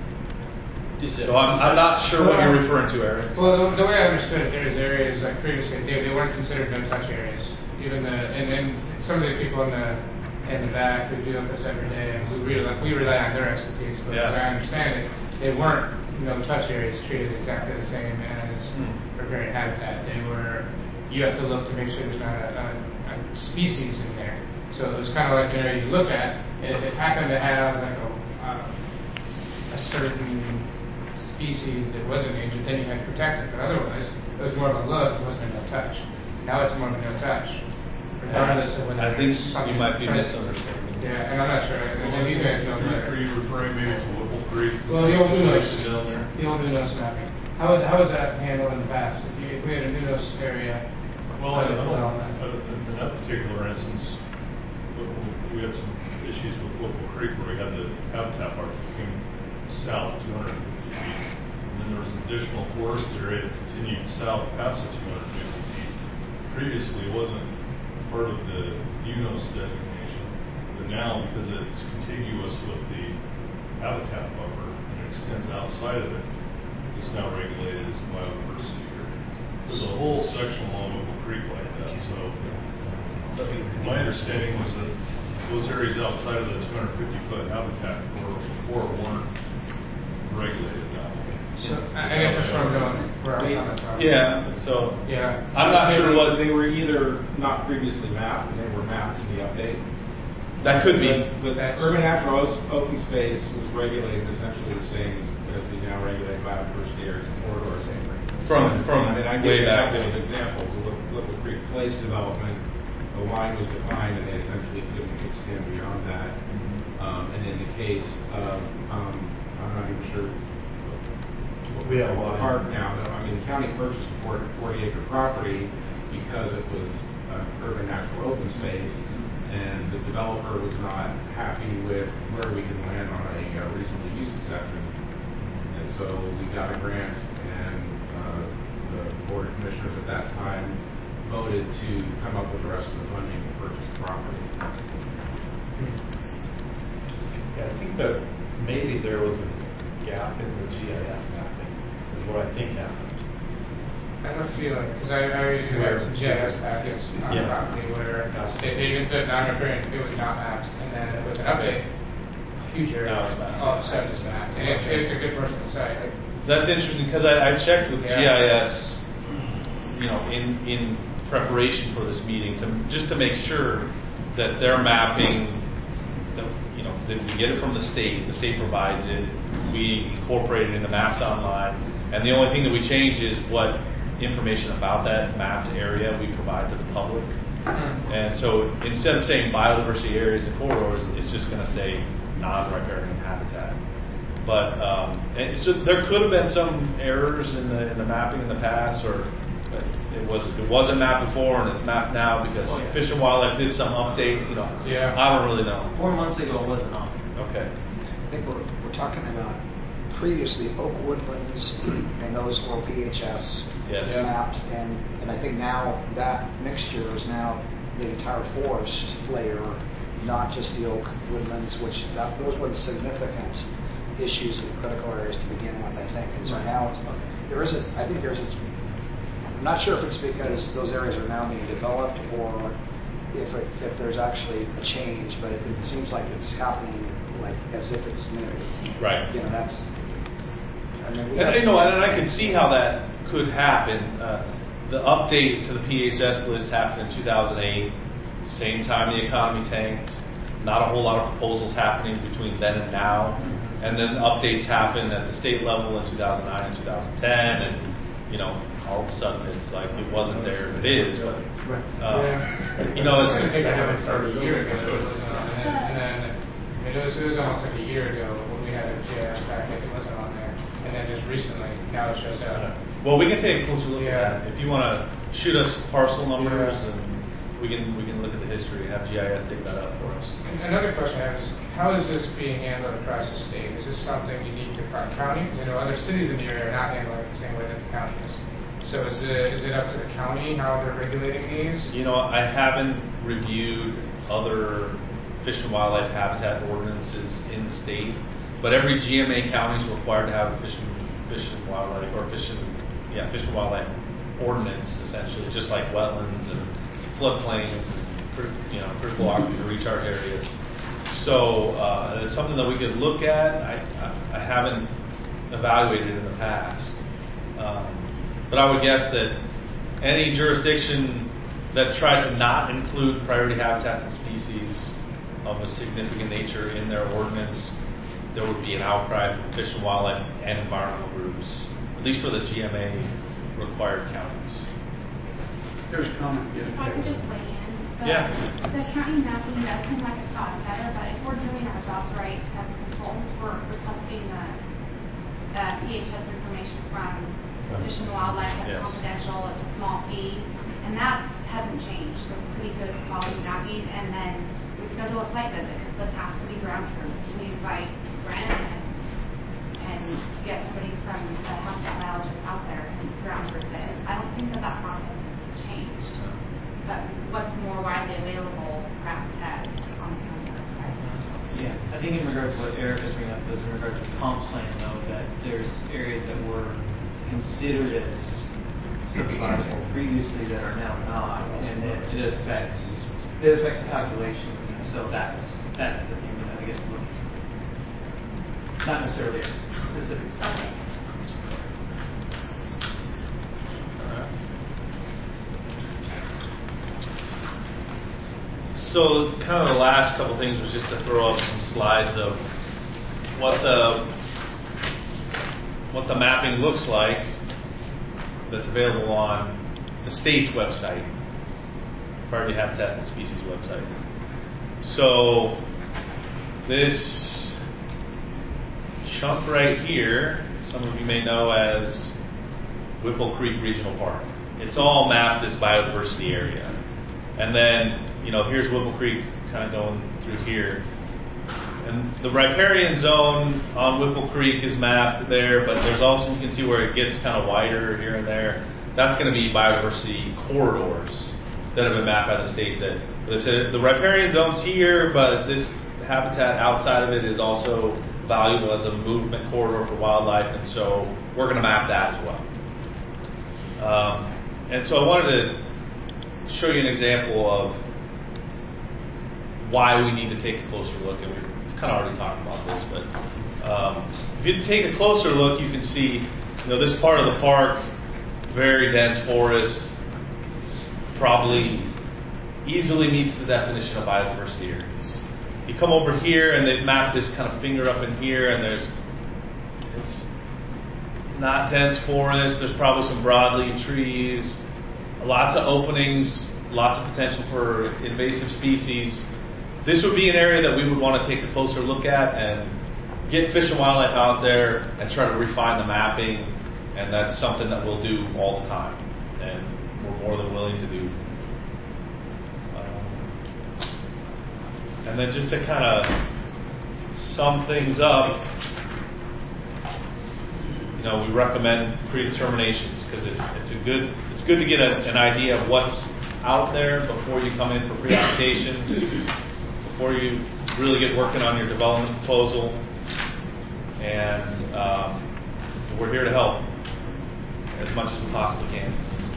Speaker 9: So I'm, I'm not sure what you're referring to, Eric.
Speaker 3: Well, the, the way I understood it, there's areas like previously they, they weren't considered no-touch areas. Even the and then some of the people in the in the back who deal with this every day, and we rely, we rely on their expertise. But
Speaker 9: Yeah.
Speaker 3: as I understand it, they weren't no-touch areas treated exactly the same as
Speaker 9: Hmm.
Speaker 3: riparian habitat. They were. You have to look to make sure there's not a, a, a species in there. So it was kind of like an area you look at. It, it happened to have like a uh, a certain species that was endangered, then you had to protect it. But otherwise, it was more of a look, it wasn't a no-touch. Now it's more of a no-touch, regardless of whether
Speaker 9: I think
Speaker 3: there's something
Speaker 9: you might be
Speaker 3: present.
Speaker 9: misunderstanding.
Speaker 3: Yeah, and I'm not sure. And and you guys know better.
Speaker 13: Are you referring maybe to Whipple Creek?
Speaker 3: Well, the old Nunos,
Speaker 13: Situation down there?
Speaker 3: the old Nunos mapping. How was, how was that handled in the past? If, you, if we had a Nunos area,
Speaker 13: Well,
Speaker 3: how
Speaker 13: I
Speaker 3: did it
Speaker 13: don't,
Speaker 3: put on that?
Speaker 13: uh, in that particular instance, we- we had some issues with Whipple Creek where we had the habitat mark that came south two hundred fifty feet. And then there was an additional forest area that continued south past the two hundred fifty feet. Previously, it wasn't part of the UNOS designation, but now, because it's contiguous with the habitat buffer and it extends outside of it, it's now regulated as a biodiversity area. So there's a whole section along Whipple Creek like that. So my understanding was that those areas outside of the two hundred fifty foot habitat corridor before weren't regulated now.
Speaker 3: So I I guess that's where I'm going. Where I'm coming from.
Speaker 9: Yeah, so
Speaker 3: Yeah.
Speaker 9: I'm not sure what
Speaker 12: They were either not previously mapped, and they were mapped in the update.
Speaker 9: that could be.
Speaker 12: But that urban natural os- open space was regulated essentially the same as the now regulated biodiversity areas and corridors.
Speaker 9: From from
Speaker 12: I mean, I
Speaker 9: way
Speaker 12: give a
Speaker 9: back.
Speaker 12: couple of examples. The Whip- Whipple Creek Place development, the line was defined, and they essentially couldn't extend beyond that. Um, and in the case of, um, I'm not even sure.
Speaker 4: We have a lot of-
Speaker 12: Park now, no, I mean, the county purchased a forty acre property because it was uh, urban natural open space, and the developer was not happy with where we could land on a uh, reasonable use exception. And so we got a grant, and uh, the board of commissioners at that time voted to come up with the rest of the funding to purchase the property.
Speaker 1: Yeah, I think that maybe there was a gap in the G I S mapping, is what I think happened.
Speaker 3: I have a feeling, because I, I reviewed like some G I S packets on the
Speaker 9: Yeah.
Speaker 3: property where they, they even said non-riparian, it was not mapped, and then with an update, a huge area,
Speaker 9: Now it's mapped.
Speaker 3: all of a sudden it's mapped, and it's, it's a good portion of the site. Like,
Speaker 9: That's interesting because I, I checked with
Speaker 3: Yeah.
Speaker 9: G I S, you know, in in preparation for this meeting to just to make sure that they're mapping. The, you know, 'cause they- we get it from the state. The state provides it. We incorporate it in the Maps Online, and the only thing that we change is what information about that mapped area we provide to the public. And so instead of saying biodiversity areas and corridors, it's just going to say non-riparian habitat. But um, and so there could have been some errors in the in the mapping in the past, or it was it wasn't mapped before and it's mapped now because
Speaker 11: Oh, yeah.
Speaker 9: Fish and Wildlife did some update. You know,
Speaker 3: Yeah.
Speaker 9: I don't really know.
Speaker 11: Four months ago, it wasn't on.
Speaker 9: Okay.
Speaker 2: I think we're, we're talking about previously oak woodlands, and those were P H S
Speaker 9: Yes.
Speaker 2: mapped, and, and I think now that mixture is now the entire forest layer, not just the oak woodlands, which that, those were the significant issues and critical areas to begin with, I think. And so now there is a, I think there's a, I'm not sure if it's because those areas are now being developed or if it, if there's actually a change, but it, it seems like it's happening like as if it's new.
Speaker 9: Right.
Speaker 2: You know, that's. I mean, we
Speaker 9: And
Speaker 2: have-
Speaker 9: you know, and I could see how that could happen. Uh, the update to the P H S list happened in two thousand eight. Same time the economy tanked. Not a whole lot of proposals happening between then and now. And then updates happened at the state level in two thousand nine and two thousand ten, and you know, all of a sudden it's like it wasn't there, it is. But uh,
Speaker 3: yeah.
Speaker 9: you know,
Speaker 3: I was
Speaker 9: it's,
Speaker 3: think I had it started a year ago, it wasn't on, and then, and then I mean, it was, it was almost like a year ago when we had a G I S packet, it wasn't on there, and then just recently, now it shows up.
Speaker 9: well, we can take a closer look
Speaker 3: Yeah.
Speaker 9: at that. If you want to shoot us parcel numbers,
Speaker 3: Yeah.
Speaker 9: and we can we can look at the history and have G I S dig that up for us.
Speaker 3: And another question I have is, how is this being handled across the state? Is this something unique to Clark County? Because I know other cities in the area are not handling it the same way that the county is. So is it, is it up to the county how they're regulating these?
Speaker 9: You know, I haven't reviewed other fish and wildlife habitat ordinances in the state, but every G M A county is required to have a fish and, fish and wildlife, or fish and, yeah, fish and wildlife ordinance, essentially, just like wetlands and floodplains and, crit- you know, critical aquifer recharge areas. So uh, it's something that we could look at. I, I, I haven't evaluated in the past. Um, But I would guess that any jurisdiction that tried to not include priority habitats and species of a significant nature in their ordinance, there would be an outcry from fish and wildlife and environmental groups, at least for the G M A required counties.
Speaker 10: There's a comment.
Speaker 7: If I could just weigh in. The,
Speaker 9: Yeah.
Speaker 7: The county mapping does seem like it's gotten better, but if we're doing our jobs right as consultants, we're requesting the uh, P H S information from Fish and Wildlife. That's
Speaker 9: Yes.
Speaker 7: confidential. It's a small fee, and that hasn't changed. So it's pretty good quality mapping. And then we schedule a site visit because this has to be ground truth. We invite Brent and, and get somebody from a habitat biologist out there and ground truth it. I don't think that that process has changed. But what's more widely available perhaps has on the county website.
Speaker 11: Yeah, I think in regards to what Eric is bringing up, is in regards to the comp plan, though, that there's areas that were considered as subdividable previously that are now not, and it, it affects it affects calculations, and so that's that's the thing that I guess we're looking at. Not necessarily a specific site.
Speaker 9: So kind of the last couple things was just to throw up some slides of what the what the mapping looks like that's available on the state's website, Priority Habitats and Species website. So this chunk right here, some of you may know as Whipple Creek Regional Park. It's all mapped as biodiversity area. And then you know, here's Whipple Creek kind of going through here. And the riparian zone on Whipple Creek is mapped there, but there's also, you can see where it gets kind of wider here and there. That's going to be biodiversity corridors that have been mapped by the state. That they said the riparian zone's here, but this habitat outside of it is also valuable as a movement corridor for wildlife, and so we're going to map that as well. Um, and so I wanted to show you an example of why we need to take a closer look. And we've kind of already talked about this, but um, if you take a closer look, you can see, you know, this part of the park, very dense forest, probably easily meets the definition of biodiversity areas. You come over here and they've mapped this kind of finger up in here, and there's it's not dense forest. There's probably some broadleaf trees, lots of openings, lots of potential for invasive species. This would be an area that we would want to take a closer look at and get Fish and Wildlife out there and try to refine the mapping, and that's something that we'll do all the time, and we're more than willing to do. Um, and then just to kind of sum things up, you know, we recommend predeterminations because it's, it's a good it's good to get a, an idea of what's out there before you come in for pre-application, before you really get working on your development proposal. And um, we're here to help as much as we possibly can.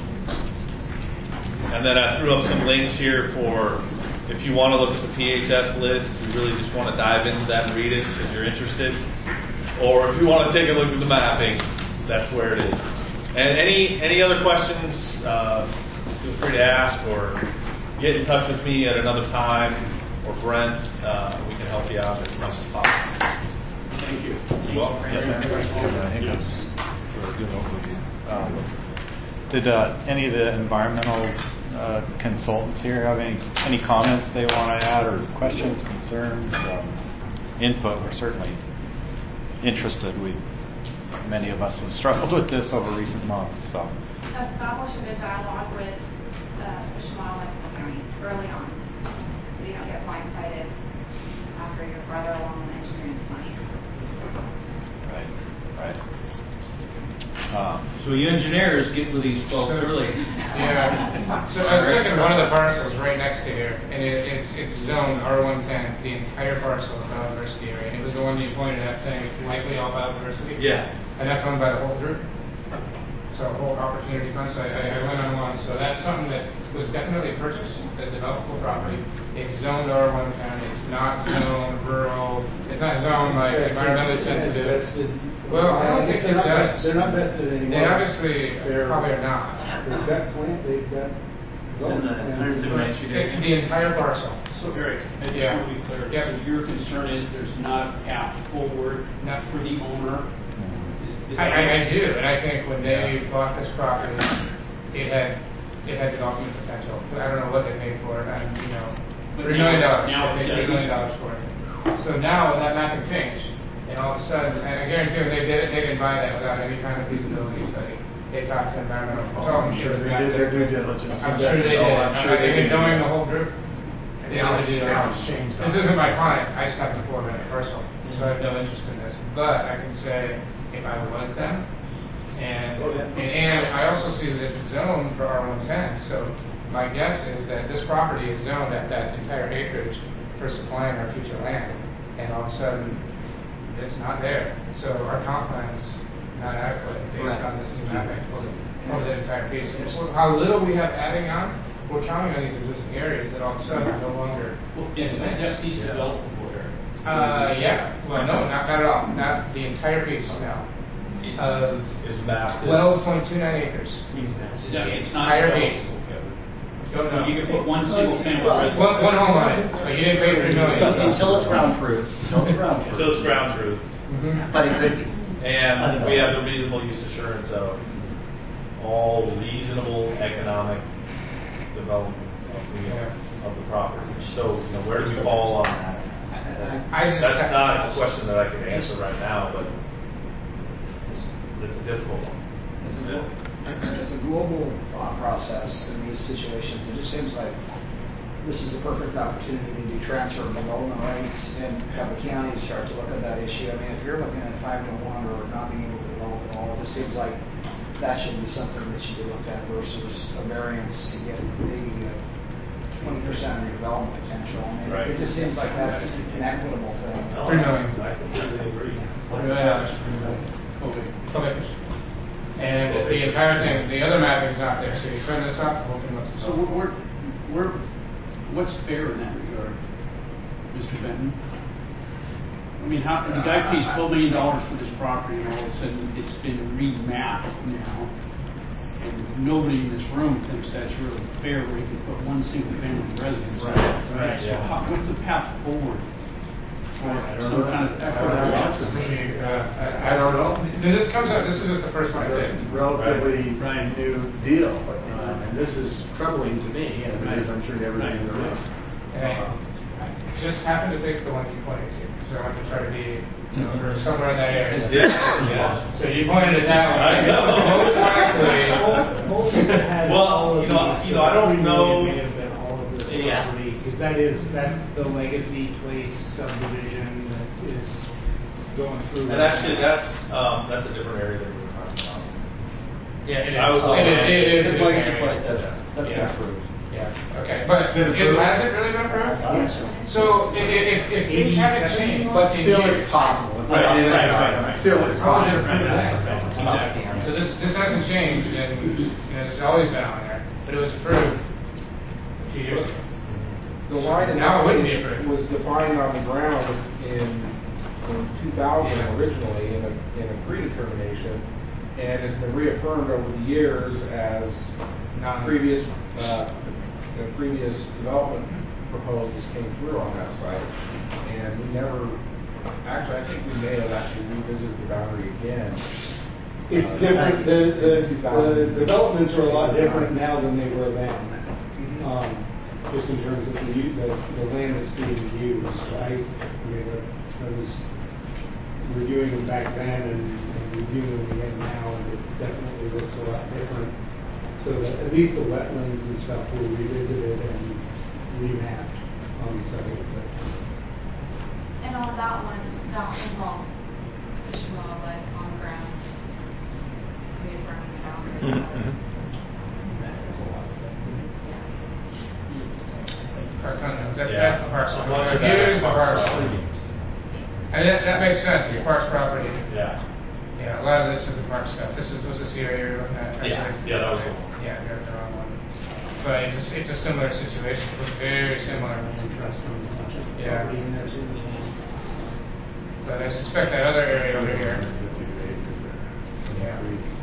Speaker 9: And then I threw up some links here for if you want to look at the P H S list, you really just want to dive into that and read it because you're interested. Or if you want to take a look at the mapping, that's where it is. And any any other questions, uh, feel free to ask or get in touch with me at another time, or Brent. Uh, we can help you out as much as possible.
Speaker 10: Thank you.
Speaker 9: You're welcome. Yes,
Speaker 1: I think that's a good overview. Um, did uh, any of the environmental uh, consultants here have any any comments they want to add, or questions, concerns, um, input? We're certainly interested. We, many of us have struggled with this over recent months. So
Speaker 7: establish a good dialogue with uh, Fish and Wildlife County early on, so you don't get blindsided after you're farther along in the engineering planning.
Speaker 1: Right, right. Um,
Speaker 5: So you engineers get with these folks
Speaker 3: So-
Speaker 5: early.
Speaker 3: Yeah. So I was checking one of the parcels right next to here, and it, it's it's zoned R one ten. The entire parcel is biodiversity area. And it was the one you pointed at saying it's likely all biodiversity.
Speaker 5: Yeah.
Speaker 3: And that's owned by the whole group. So whole opportunity fund. So I, I went on one. So that's something that was definitely purchased as developable property. It's zoned R one ten. It's not zoned rural. It's not zoned like environmentally sensitive. Well, I don't think it
Speaker 10: They're not
Speaker 3: does.
Speaker 10: vested- They're not vested anymore.
Speaker 3: They obviously
Speaker 10: They're-
Speaker 3: probably are not.
Speaker 10: They've got plant, they've got.
Speaker 11: It's in the one hundred seventy-ninth Street area.
Speaker 3: The entire parcel.
Speaker 10: So Eric, I just
Speaker 3: Yeah.
Speaker 10: want to be clear.
Speaker 3: Yep.
Speaker 10: So your concern is there's not a path forward
Speaker 3: No.
Speaker 10: for the owner? Is- is
Speaker 3: I,
Speaker 10: that
Speaker 3: I, I
Speaker 10: right?
Speaker 3: do, and I think when they bought this property, it had, it had development potential. I don't know what they paid for it, I, you know,
Speaker 10: But
Speaker 3: three
Speaker 10: now-
Speaker 3: million dollars.
Speaker 10: now
Speaker 3: They
Speaker 10: it
Speaker 3: paid three
Speaker 10: doesn't.
Speaker 3: million dollars for it. So now that mapping changed, and all of a sudden, and I guarantee you, they did it, they didn't buy that without any kind of feasibility study. They talked to environmental consultants.
Speaker 4: sure they did their due diligence.
Speaker 3: I'm sure they did.
Speaker 4: Oh, I'm sure they
Speaker 3: Even
Speaker 4: did.
Speaker 3: knowing the whole group. They
Speaker 4: Now
Speaker 3: did
Speaker 4: it's-
Speaker 3: it.
Speaker 4: now it's changed.
Speaker 3: This isn't my client, I just happen to pull it in a parcel, so I have no interest in this. But I can say, if I was them, and, and, and I also see that it's zoned for R one ten, so my guess is that this property is zoned at that entire acreage for supplying our future land, and all of a sudden, it's not there. So our comp plan's not adequate based on this new mapping for, for that entire piece. So how little we have adding on, we're counting on these existing areas that all of a sudden are no longer.
Speaker 10: Well, is is that piece developable, Eric?
Speaker 3: Uh, yeah, well, no, not, not at all, not the entire piece now. Of
Speaker 9: is mapped.
Speaker 3: twelve point two nine acres.
Speaker 10: Is that- It's not
Speaker 3: Entire piece.
Speaker 10: developable, Kevin.
Speaker 3: Don't know.
Speaker 10: You can put one single family residence.
Speaker 3: One, one home on it, like you didn't pay three million.
Speaker 14: Until it's ground truth, until it's ground truth.
Speaker 9: Until it's ground truth.
Speaker 3: Mhm.
Speaker 14: But it could be.
Speaker 9: And we have the reasonable use assurance of all reasonable economic development of the,
Speaker 3: Yeah.
Speaker 9: of the property. So, you know, where do we fall on that?
Speaker 3: I just
Speaker 9: That's
Speaker 3: have-
Speaker 9: not a question that I can answer right now, but it's a difficult one.
Speaker 2: As a, as a global thought process in these situations, it just seems like this is a perfect opportunity to do transfer of development rights and have the county start to look at that issue. I mean, if you're looking at five to one or not being able to develop at all, it just seems like that should be something that should be looked at versus a variance to get maybe twenty percent of your development potential. I mean,
Speaker 9: Right.
Speaker 2: it just seems like that's an equitable thing.
Speaker 3: Three million.
Speaker 9: I completely agree.
Speaker 3: Three million dollars.
Speaker 10: Okay.
Speaker 3: Okay. And the entire thing, the other mapping's not there, so you turn this off, open what's
Speaker 10: So we're, we're, what's fair in that regard, Mister Benton? I mean, how, the guy pays twelve million dollars for this property, and all of a sudden it's been remapped now, and nobody in this room thinks that's really fair, where you can put one single family residence.
Speaker 3: Right, right,
Speaker 10: So
Speaker 3: yeah.
Speaker 10: how, what's the path forward for
Speaker 12: I don't
Speaker 10: some
Speaker 12: know.
Speaker 10: kind of
Speaker 12: I don't have
Speaker 10: equitable?
Speaker 12: answers.
Speaker 3: Maybe, uh,
Speaker 12: I don't know.
Speaker 3: This comes up, this is just the first one I
Speaker 12: It's
Speaker 3: did.
Speaker 12: a relatively
Speaker 10: Right.
Speaker 12: new deal, um, and this is troubling to me, as it is, I'm sure, to everybody in the room.
Speaker 3: And I just happened to pick the one you pointed to, so I want to try to be, you know, or somewhere in that area.
Speaker 5: Yeah. Yeah.
Speaker 3: So you pointed at that one.
Speaker 5: I know.
Speaker 3: Most likely.
Speaker 15: Most of it has
Speaker 9: Well,
Speaker 15: all of
Speaker 9: you know,
Speaker 15: these,
Speaker 9: you know, I don't
Speaker 15: three
Speaker 9: know-
Speaker 15: million may have been all of this
Speaker 11: Yeah.
Speaker 15: property, because that is, that's the Legacy Place subdivision that is going through.
Speaker 9: And
Speaker 15: right
Speaker 9: actually,
Speaker 15: now.
Speaker 9: that's, um, that's a different area than we were talking about.
Speaker 3: Yeah, it is.
Speaker 9: I was all
Speaker 3: It is-
Speaker 9: in.
Speaker 3: it is
Speaker 14: It's
Speaker 3: a
Speaker 14: Legacy
Speaker 3: different
Speaker 14: Place,
Speaker 3: area.
Speaker 14: that's, that's
Speaker 3: Yeah.
Speaker 14: been approved.
Speaker 3: Yeah, okay, but
Speaker 12: Been
Speaker 3: is,
Speaker 12: approved?
Speaker 3: has it really been approved? So if, if, if things haven't changed.
Speaker 12: But
Speaker 3: in
Speaker 12: still,
Speaker 3: years-
Speaker 12: it's possible. It's
Speaker 3: Right,
Speaker 12: not-
Speaker 3: right, right, right.
Speaker 12: Still, it's possible.
Speaker 3: Exactly. So this, this hasn't changed, and, you know, this has always been on there, but it was approved a few years ago.
Speaker 16: The line in
Speaker 3: Now it
Speaker 16: that
Speaker 3: wouldn't be
Speaker 16: place
Speaker 3: approved.
Speaker 16: was defined on the ground in, in two thousand originally in a, in a predetermination, and has been reaffirmed over the years as
Speaker 3: Non-
Speaker 16: previous, uh, you know, previous development proposals came through on that site. And we never, actually, I think we may have actually revisited the boundary again.
Speaker 15: It's
Speaker 16: Uh,
Speaker 15: different, the, the,
Speaker 16: two thousand.
Speaker 15: the developments are a lot different now than they were then. Um, just in terms of the, u- the, the land that's being used. I, I mean, I was reviewing them back then and, and reviewing them again now, and it's definitely looks a lot different. So that at least the wetlands and stuff were revisited and remapped on site. But
Speaker 7: And on that one, that was involved Fish and Wildlife on the ground. Reaffirming the boundary.
Speaker 3: Park on the- That's,
Speaker 9: Yeah.
Speaker 3: that's the parks.
Speaker 9: So much of that
Speaker 3: Here's
Speaker 9: is
Speaker 3: the
Speaker 9: parks
Speaker 3: parks.
Speaker 9: property.
Speaker 3: And that, that makes sense, it's parks property.
Speaker 9: Yeah.
Speaker 3: Yeah, a lot of this is the park stuff. This is, was this the area you're looking at?
Speaker 9: Yeah,
Speaker 3: actually?
Speaker 9: yeah, that was the one.
Speaker 3: Yeah, you're the wrong one. But it's a, it's a similar situation, it's very similar.
Speaker 15: trust funds, a bunch of
Speaker 3: Yeah.
Speaker 15: property in there too.
Speaker 3: But I suspect that other area over here. Yeah.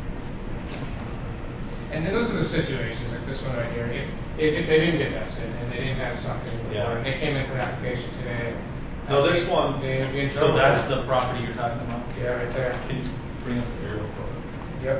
Speaker 3: And then those are the situations, like this one right here, if, if, if they didn't get vested and they didn't have something before,
Speaker 9: Yeah.
Speaker 3: and they came in for an application today.
Speaker 9: No,
Speaker 3: I
Speaker 9: this
Speaker 3: think
Speaker 9: one,
Speaker 3: They'd be in
Speaker 9: so
Speaker 3: trouble.
Speaker 9: that's the property you're talking about?
Speaker 3: Yeah, right there.
Speaker 9: Can you bring up the aerial photo?
Speaker 3: Yep.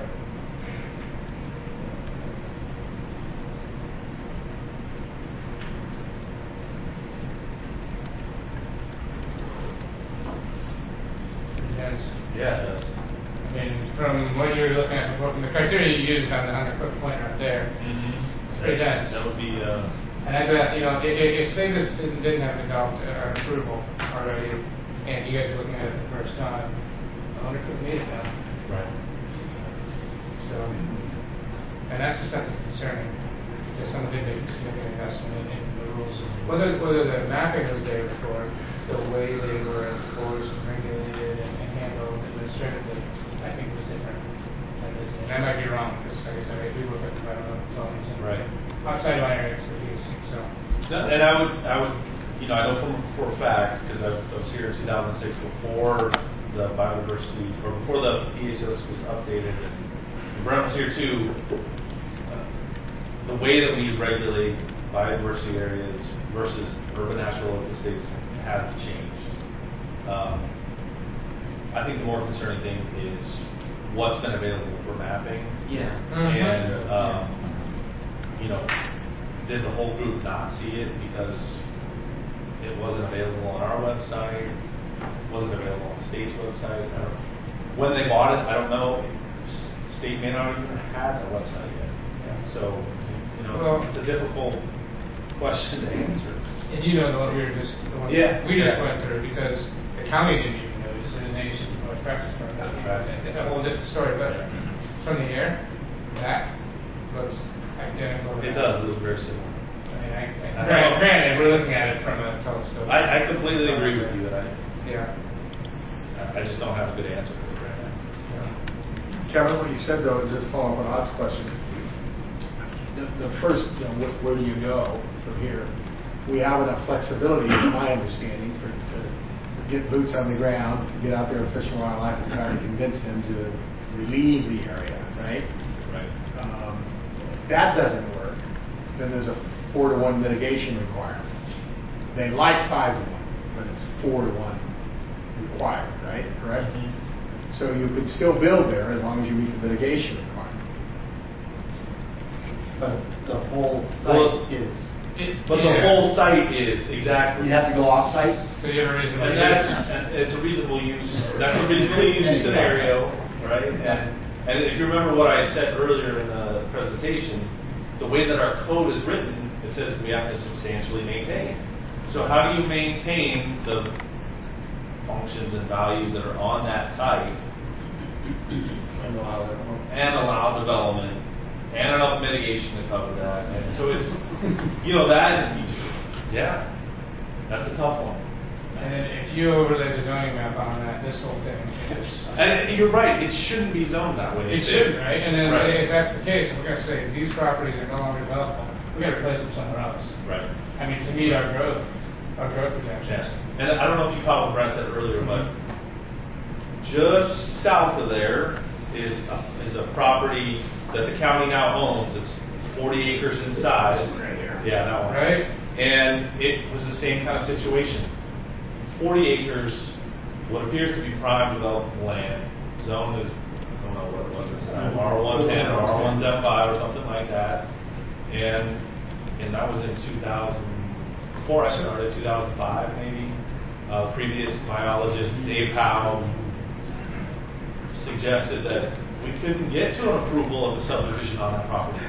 Speaker 3: Yes.
Speaker 9: Yeah, it does.
Speaker 3: I mean, from what you were looking at before, from the criteria you used on the, on the quick pointer up there,
Speaker 9: Mm-hmm.
Speaker 3: pretty dense.
Speaker 9: That would be, uh,
Speaker 3: And I bet, you know, if, if if say this didn't, didn't have developed uh, approval already, and you guys are looking at it the first time, I wonder if we made it now.
Speaker 9: right.
Speaker 3: So, and that's the stuff that's concerning, because some of it is significant investment in the rules. Whether, whether the mapping was there before, the way they were enforced, regulated, and and handled administratively, I think was different. than this. And I might be wrong, because like I said, I do work with environmental consultants and
Speaker 9: Right.
Speaker 3: outside my area of expertise, so.
Speaker 9: No, and I would, I would, you know, I know from, for a fact, because I I was here in two thousand six before the biodiversity, or before the P H S was updated, and Brent was here too. uh, The way that we regulate biodiversity areas versus urban natural open space has changed. Um, I think the more concerning thing is what's been available for mapping.
Speaker 11: Yeah.
Speaker 9: And, um, you know, did the whole group not see it because it wasn't available on our website, wasn't available on the state's website? I don't, when they bought it, I don't know. S- State may not even have had a website yet. So, you know,
Speaker 3: Well-
Speaker 9: it's a difficult question to answer.
Speaker 3: And you know the one we were just, the one
Speaker 9: Yeah,
Speaker 3: we just
Speaker 9: yeah.
Speaker 3: went through, because the county didn't even notice it, and they issued the public practice permit.
Speaker 9: Right.
Speaker 3: It's a whole different story, but from the air, that looks identical. to
Speaker 9: It
Speaker 3: that.
Speaker 9: does, it looks very similar.
Speaker 3: I mean, I, I,
Speaker 9: I
Speaker 3: granted,
Speaker 9: know.
Speaker 3: granted, we're looking at it from a telescope.
Speaker 9: I, I completely agree with you, and I,
Speaker 3: Yeah.
Speaker 9: I- I just don't have a good answer for it right now.
Speaker 4: Kevin, what you said though, just following up on Ott's question, the, the first, you know, where, where do you go from here? We have enough flexibility, in my understanding, for to get boots on the ground, get out there with Fish and Wildlife, and try to convince them to relieve the area, right?
Speaker 9: Right.
Speaker 4: Um, if that doesn't work, then there's a four to one mitigation requirement. They like five to one, but it's four to one required, right? Correct? Mm-hmm. So you could still build there as long as you meet the mitigation requirement.
Speaker 14: But the whole site
Speaker 9: Well,
Speaker 14: is.
Speaker 9: It, but the whole site is exactly.
Speaker 14: You have to go off site.
Speaker 3: So you have a reasonable
Speaker 9: And that's and it's a reasonable use. That's a reasonable use scenario, right? And and if you remember what I said earlier in the presentation, the way that our code is written, it says we have to substantially maintain. So how do you maintain the functions and values that are on that site
Speaker 4: And allow that one.
Speaker 9: and allow development and enough mitigation to cover that? And so it's, you know, that, yeah, that's a tough one.
Speaker 3: And then if you overlay the zoning map on that, this whole thing is.
Speaker 9: And you're right, it shouldn't be zoned that way.
Speaker 3: It shouldn't, right? And then
Speaker 9: Right.
Speaker 3: if that's the case, we're gonna say these properties are no longer developable, we gotta replace them somewhere else.
Speaker 9: Right.
Speaker 3: I mean, to meet our growth, our growth projections.
Speaker 9: Yeah. And I don't know if you caught what Brent said earlier, but just south of there is a, is a property that the county now owns. It's forty acres in size.
Speaker 3: Right here.
Speaker 9: Yeah, that one.
Speaker 3: Right.
Speaker 9: And it was the same kind of situation. forty acres, what appears to be prime developable land. Zone is, I don't know what it was, R one ten or R one seventy-five or something like that. And and that was in two thousand, before I started, two thousand five maybe. Uh, previous biologist Dave Howe suggested that we couldn't get to an approval of the subdivision on that property.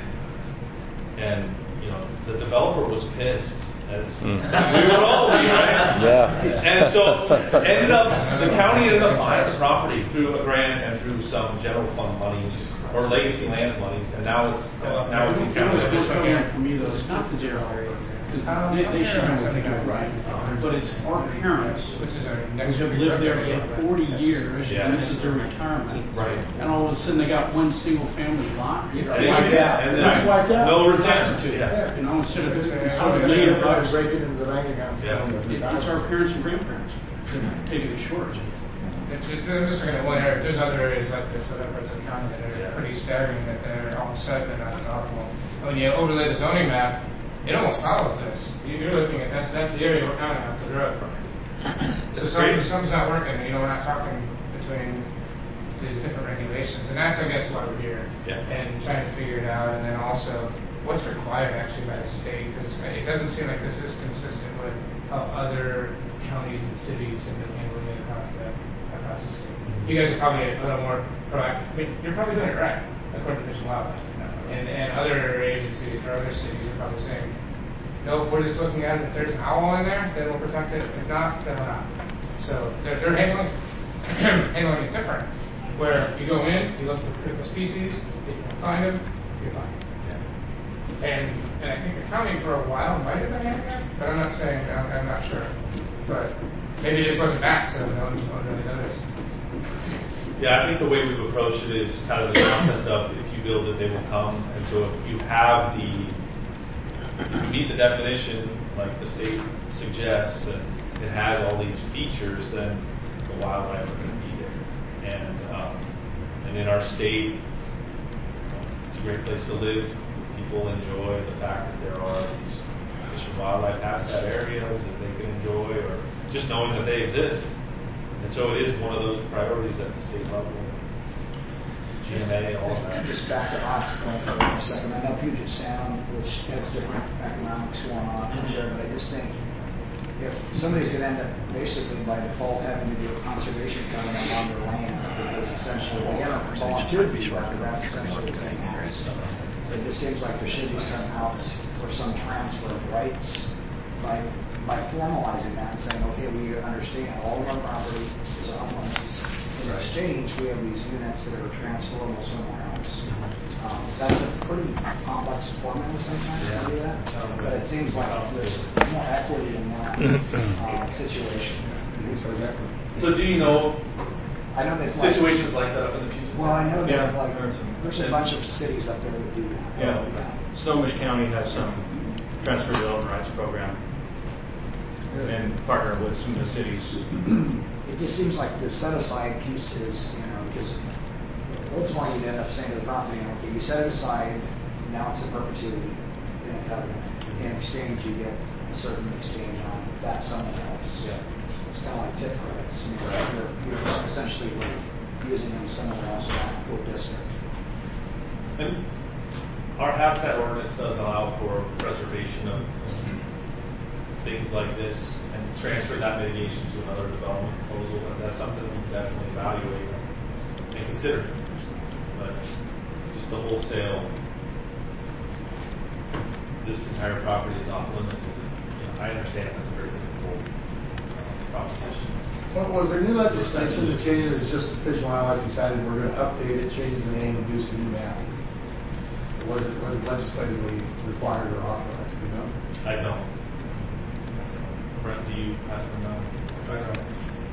Speaker 9: And, you know, the developer was pissed. As
Speaker 6: Mm.
Speaker 9: we would all be, right?
Speaker 6: Yeah.
Speaker 9: And so ended up, the county ended up buying the property through a grant and through some general fund monies or legacy lands monies, and now it's now it's in county.
Speaker 10: This argument for me though, it's not the general area. Because they, they should know what to do, right? But it's our parents,
Speaker 3: Which is our
Speaker 10: who
Speaker 3: next.
Speaker 10: have lived there for forty years,
Speaker 9: Yeah.
Speaker 10: and this is their retirement.
Speaker 9: Right.
Speaker 10: And all of a sudden, they got one single family lot.
Speaker 9: And
Speaker 4: Wiped out.
Speaker 9: and
Speaker 4: Just wiped out.
Speaker 9: no return.
Speaker 10: Yeah. You know, instead of,
Speaker 4: It's
Speaker 10: instead
Speaker 4: not
Speaker 10: of
Speaker 4: a
Speaker 10: a million
Speaker 4: different
Speaker 10: bucks,
Speaker 4: than breaking into the bank account. and
Speaker 9: Yeah.
Speaker 4: stealing the
Speaker 10: it- it's our parents and grandparents taking it short.
Speaker 3: It's, it's, I'm just looking at one area, there's other areas like this, other parts of the county that are pretty staggering, that they're all set, they're not developable. When you overlay the zoning map, it almost follows this. You- You're looking at, that's, that's the area we're counting on for growth. So
Speaker 9: That's
Speaker 3: something,
Speaker 9: great.
Speaker 3: something's not working, you know, we're not talking between these different regulations, and that's, I guess, why we're here.
Speaker 9: Yeah.
Speaker 3: And trying to figure it out, and then also, what's required actually by the state, because it doesn't seem like this is consistent with how other counties and cities have been handling it across the, across the state. You guys are probably a little more proactive, I mean, you're probably doing it right, according to Fish and Wildlife. And, and other agencies or other cities are probably saying, nope, we're just looking at it, if there's an owl in there, then we'll protect it, if not, then we're not. So they're, they're handling, handling it different, where you go in, you look for critical species, if you can find them, you're fine. And, and I think the county for a while might have been handling it, but I'm not saying, I'm, I'm not sure. But maybe it just wasn't back, so no one, no one really noticed.
Speaker 9: Yeah, I think the way we've approached it is kind of the concept of if you build it, they will come. And so if you have the, if you meet the definition like the state suggests, and it has all these features, then the wildlife are going to be there. And um, and in our state, it's a great place to live. People enjoy the fact that there are these fish and wildlife habitat areas that they can enjoy, or just knowing that they exist. And so it is one of those priorities at the state level. G M A, all of that.
Speaker 2: Just back to Ott's point for a second. I know Puget Sound, which has different economics going on up there, but I just think if somebody's going to end up basically by default having to do a conservation covenant on their land, because essentially they haven't volunteered to do that, but that's essentially what's being asked. It just seems like there should be some out for some transfer of rights by by formalizing that and saying, okay, we understand all of our property is off limits. In exchange, we have these units that are transferable somewhere else. Um, that's a pretty complex formula sometimes to do that, but it seems like there's more equity in that uh, situation.
Speaker 9: So do you know
Speaker 2: I know there's like-
Speaker 9: situations like that up in the Puget Sound.
Speaker 2: Well, I know
Speaker 5: Yeah.
Speaker 2: that, like, there's a bunch of cities up there that do that.
Speaker 5: Yeah, Snohomish County has some transfer development rights program, and partner with some of the cities.
Speaker 2: It just seems like the set-aside piece is, you know, because ultimately you'd end up saying to the property owner, okay, you set it aside, now it's in perpetuity in a covenant. In exchange, you get a certain exchange on that someone else.
Speaker 5: Yeah.
Speaker 2: It's kind of like TIF credits. You know, you're, you're essentially like using them somewhere else in that whole district.
Speaker 9: And our habitat ordinance does allow for preservation of things like this and transfer that mitigation to another development proposal, and that's something we definitely evaluate and consider. But just the wholesale, this entire property is off limits, is, you know, I understand that's a very difficult uh, proposition.
Speaker 4: What, was there new legislation that changed it, or just Fish and Wildlife decided we're going to update it, change the name, and do some new mapping? Or was it, was it legislatively required or authorized, do you know?
Speaker 9: I don't. Brent, do you happen to know?
Speaker 16: I don't.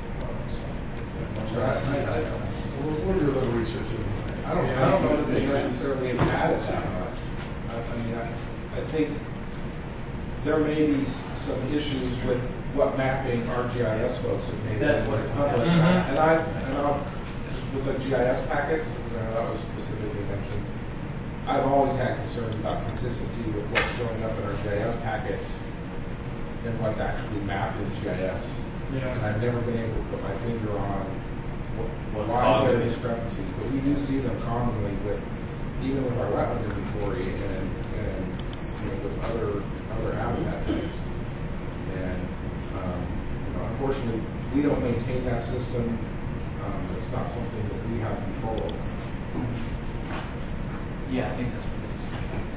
Speaker 4: Sure, I, I, I don't. We'll, we'll do a little research.
Speaker 16: I don't, I don't know that they necessarily have added that much. I, I mean, I, I think there may be s- some issues with what mapping our G I S folks have made.
Speaker 11: That's what it was.
Speaker 16: published.
Speaker 11: Mhm.
Speaker 16: And I, and I'll, with the G I S packets, because I know that was specifically mentioned, I've always had concerns about consistency with what's showing up in our G I S packets and what's actually mapped in G I S.
Speaker 9: Yeah.
Speaker 16: And I've never been able to put my finger on what,
Speaker 9: What's
Speaker 16: why there
Speaker 9: causing
Speaker 16: are
Speaker 9: it.
Speaker 16: discrepancies, but we do see them commonly with, even with our wetland inventory and, and, you know, with other, other habitat types. And, um, you know, unfortunately, we don't maintain that system. Um, it's not something that we have control over.
Speaker 11: Yeah, I think that's what it is.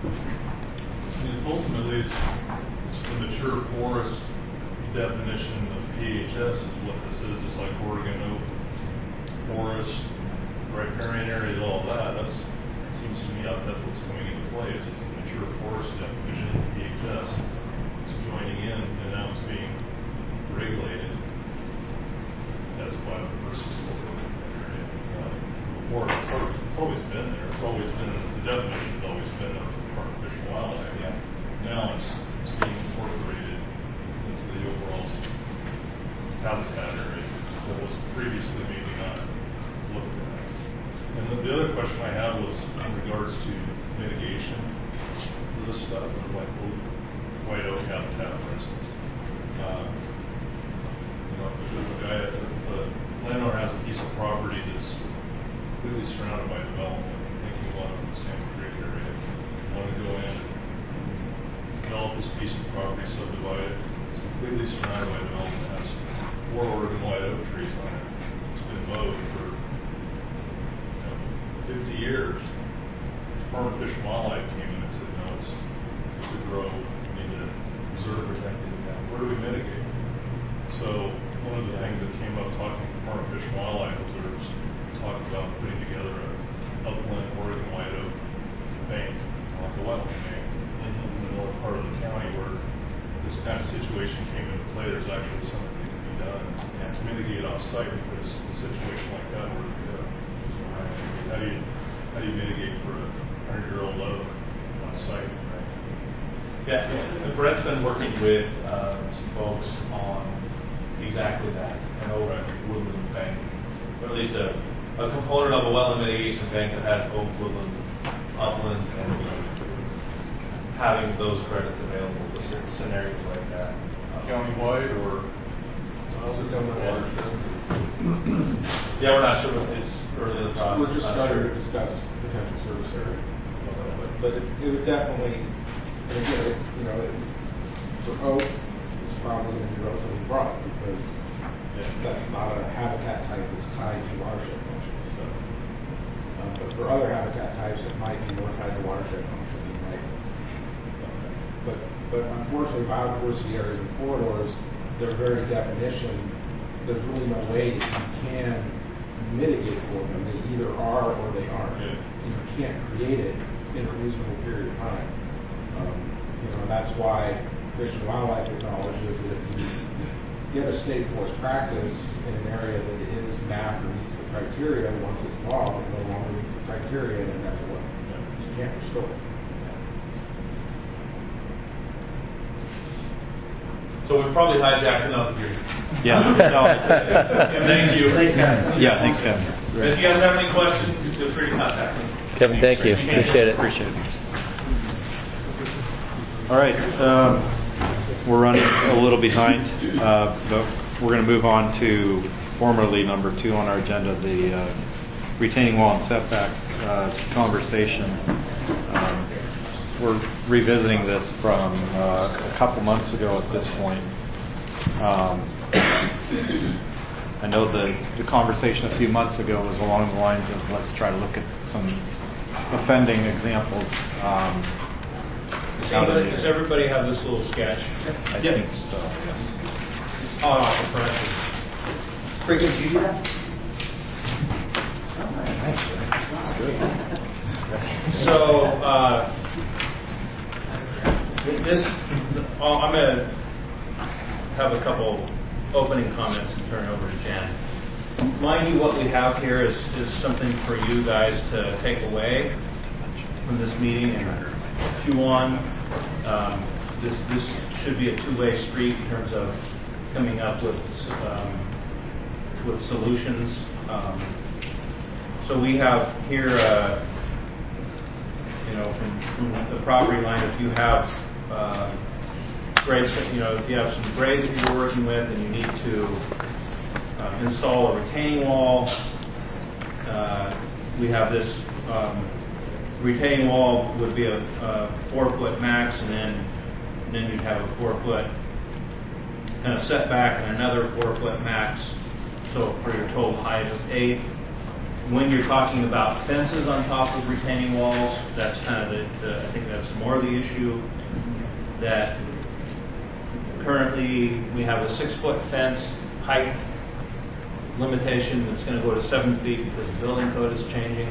Speaker 13: I mean, it's ultimately, it's, it's the mature forest definition of P H S is what this is, just like Oregon oak, forest, riparian areas, all of that. That's, it seems to me that that's what's coming into play, is it's the mature forest definition of P H S. It's joining in, and now it's being regulated as a biodiversity area. Um, or it's, al- it's always been there. It's always been, the definition's always been there for Department of Fish and Wildlife.
Speaker 9: Yeah.
Speaker 13: Now it's, it's being incorporated into the overall habitat area that was previously maybe not looked at. And the, the other question I had was in regards to mitigation for this stuff, like oak, white oak habitat, for instance. Uh, you know, if the guy, if the landowner has a piece of property that's completely surrounded by development, I'm thinking a lot of the Sand Creek area, want to go in, develop this piece of property, subdivide it, it's completely surrounded by development, it has four Oregon white oak trees on it, it's been mowed for, you know, fifty years. Department of Fish and Wildlife came in and said, no, it's, it's a grove, we need to preserve, protect it, where do we mitigate? So, one of the things that came up talking to Department of Fish and Wildlife was there was talk about putting together a upland Oregon white oak bank, like a wetland bank, in the north part of the county where this kind of situation came into play. There's actually something that can be done to mitigate off-site, because a situation like that where uh, so how do you how do you mitigate for a hundred-year-old oak on site? Right?
Speaker 9: Yeah, yeah. And Brett's been working with uh, some folks on exactly that, an oak woodland bank, or at least a, a component of a wetland mitigation bank that has oak, woodland, upland, and having those credits available for certain scenarios like that. Um,
Speaker 13: Countywide or
Speaker 16: Also done with watershed.
Speaker 9: Yeah, we're not sure what it's early in the process.
Speaker 16: We're just
Speaker 9: not
Speaker 16: starting
Speaker 9: sure.
Speaker 16: to discuss potential service area. But, but it, it would definitely, and again, it, you know, it, for oak, it's probably going to be relatively broad, because
Speaker 9: Yeah.
Speaker 16: that's not a habitat type that's tied to watershed functions. So, um, but for other habitat types, it might be more tied to watershed functions. It might, but but unfortunately, biodiversity areas and corridors, their very definition, there's really no way that you can mitigate for them. They either are or they aren't.
Speaker 13: Yeah.
Speaker 16: You can't create it in a reasonable period of time. Um, you know, and that's why Fish and Wildlife acknowledges that if you get a state forest practice in an area that is mapped or meets the criteria. Once it's logged, it no longer meets the criteria, and that's what you can't restore it.
Speaker 9: So we've probably hijacked enough of your.
Speaker 1: Yeah. No.
Speaker 9: Thank you.
Speaker 1: Thanks, Kevin. Yeah, thanks, Kevin.
Speaker 9: If you guys have any questions, feel free to contact me.
Speaker 6: Kevin, thank you. Appreciate it.
Speaker 1: Appreciate it. All right. Um, we're running a little behind, uh, but we're going to move on to formerly number two on our agenda, the uh, retaining wall and setback uh, conversation. Um, we're revisiting this from uh, a couple months ago at this point. Um, I know the, the conversation a few months ago was along the lines of let's try to look at some offending examples. Um,
Speaker 5: Does everybody have this little sketch?
Speaker 1: I
Speaker 5: Yep.
Speaker 1: think so, yes.
Speaker 5: Oh, off the front.
Speaker 14: Frank, did you do that?
Speaker 1: That's good.
Speaker 5: So, uh, this, oh, I'm going to have a couple opening comments and turn it over to Jen. Mind you, what we have here is, is something for you guys to take away from this meeting and chew on. Um, this, this should be a two-way street in terms of coming up with um, with solutions. Um, so we have here, uh, you know, from, from the property line, if you have uh, grades, you know, if you have some grades that you're working with and you need to uh, install a retaining wall, uh, we have this um, retaining wall would be a, a four foot max, and then and then you'd have a four foot kind of setback and another four foot max. So for your total height of eight. When you're talking about fences on top of retaining walls, that's kind of the, the I think that's more of the issue. That currently we have a six foot fence height limitation that's going to go to seven feet because the building code is changing.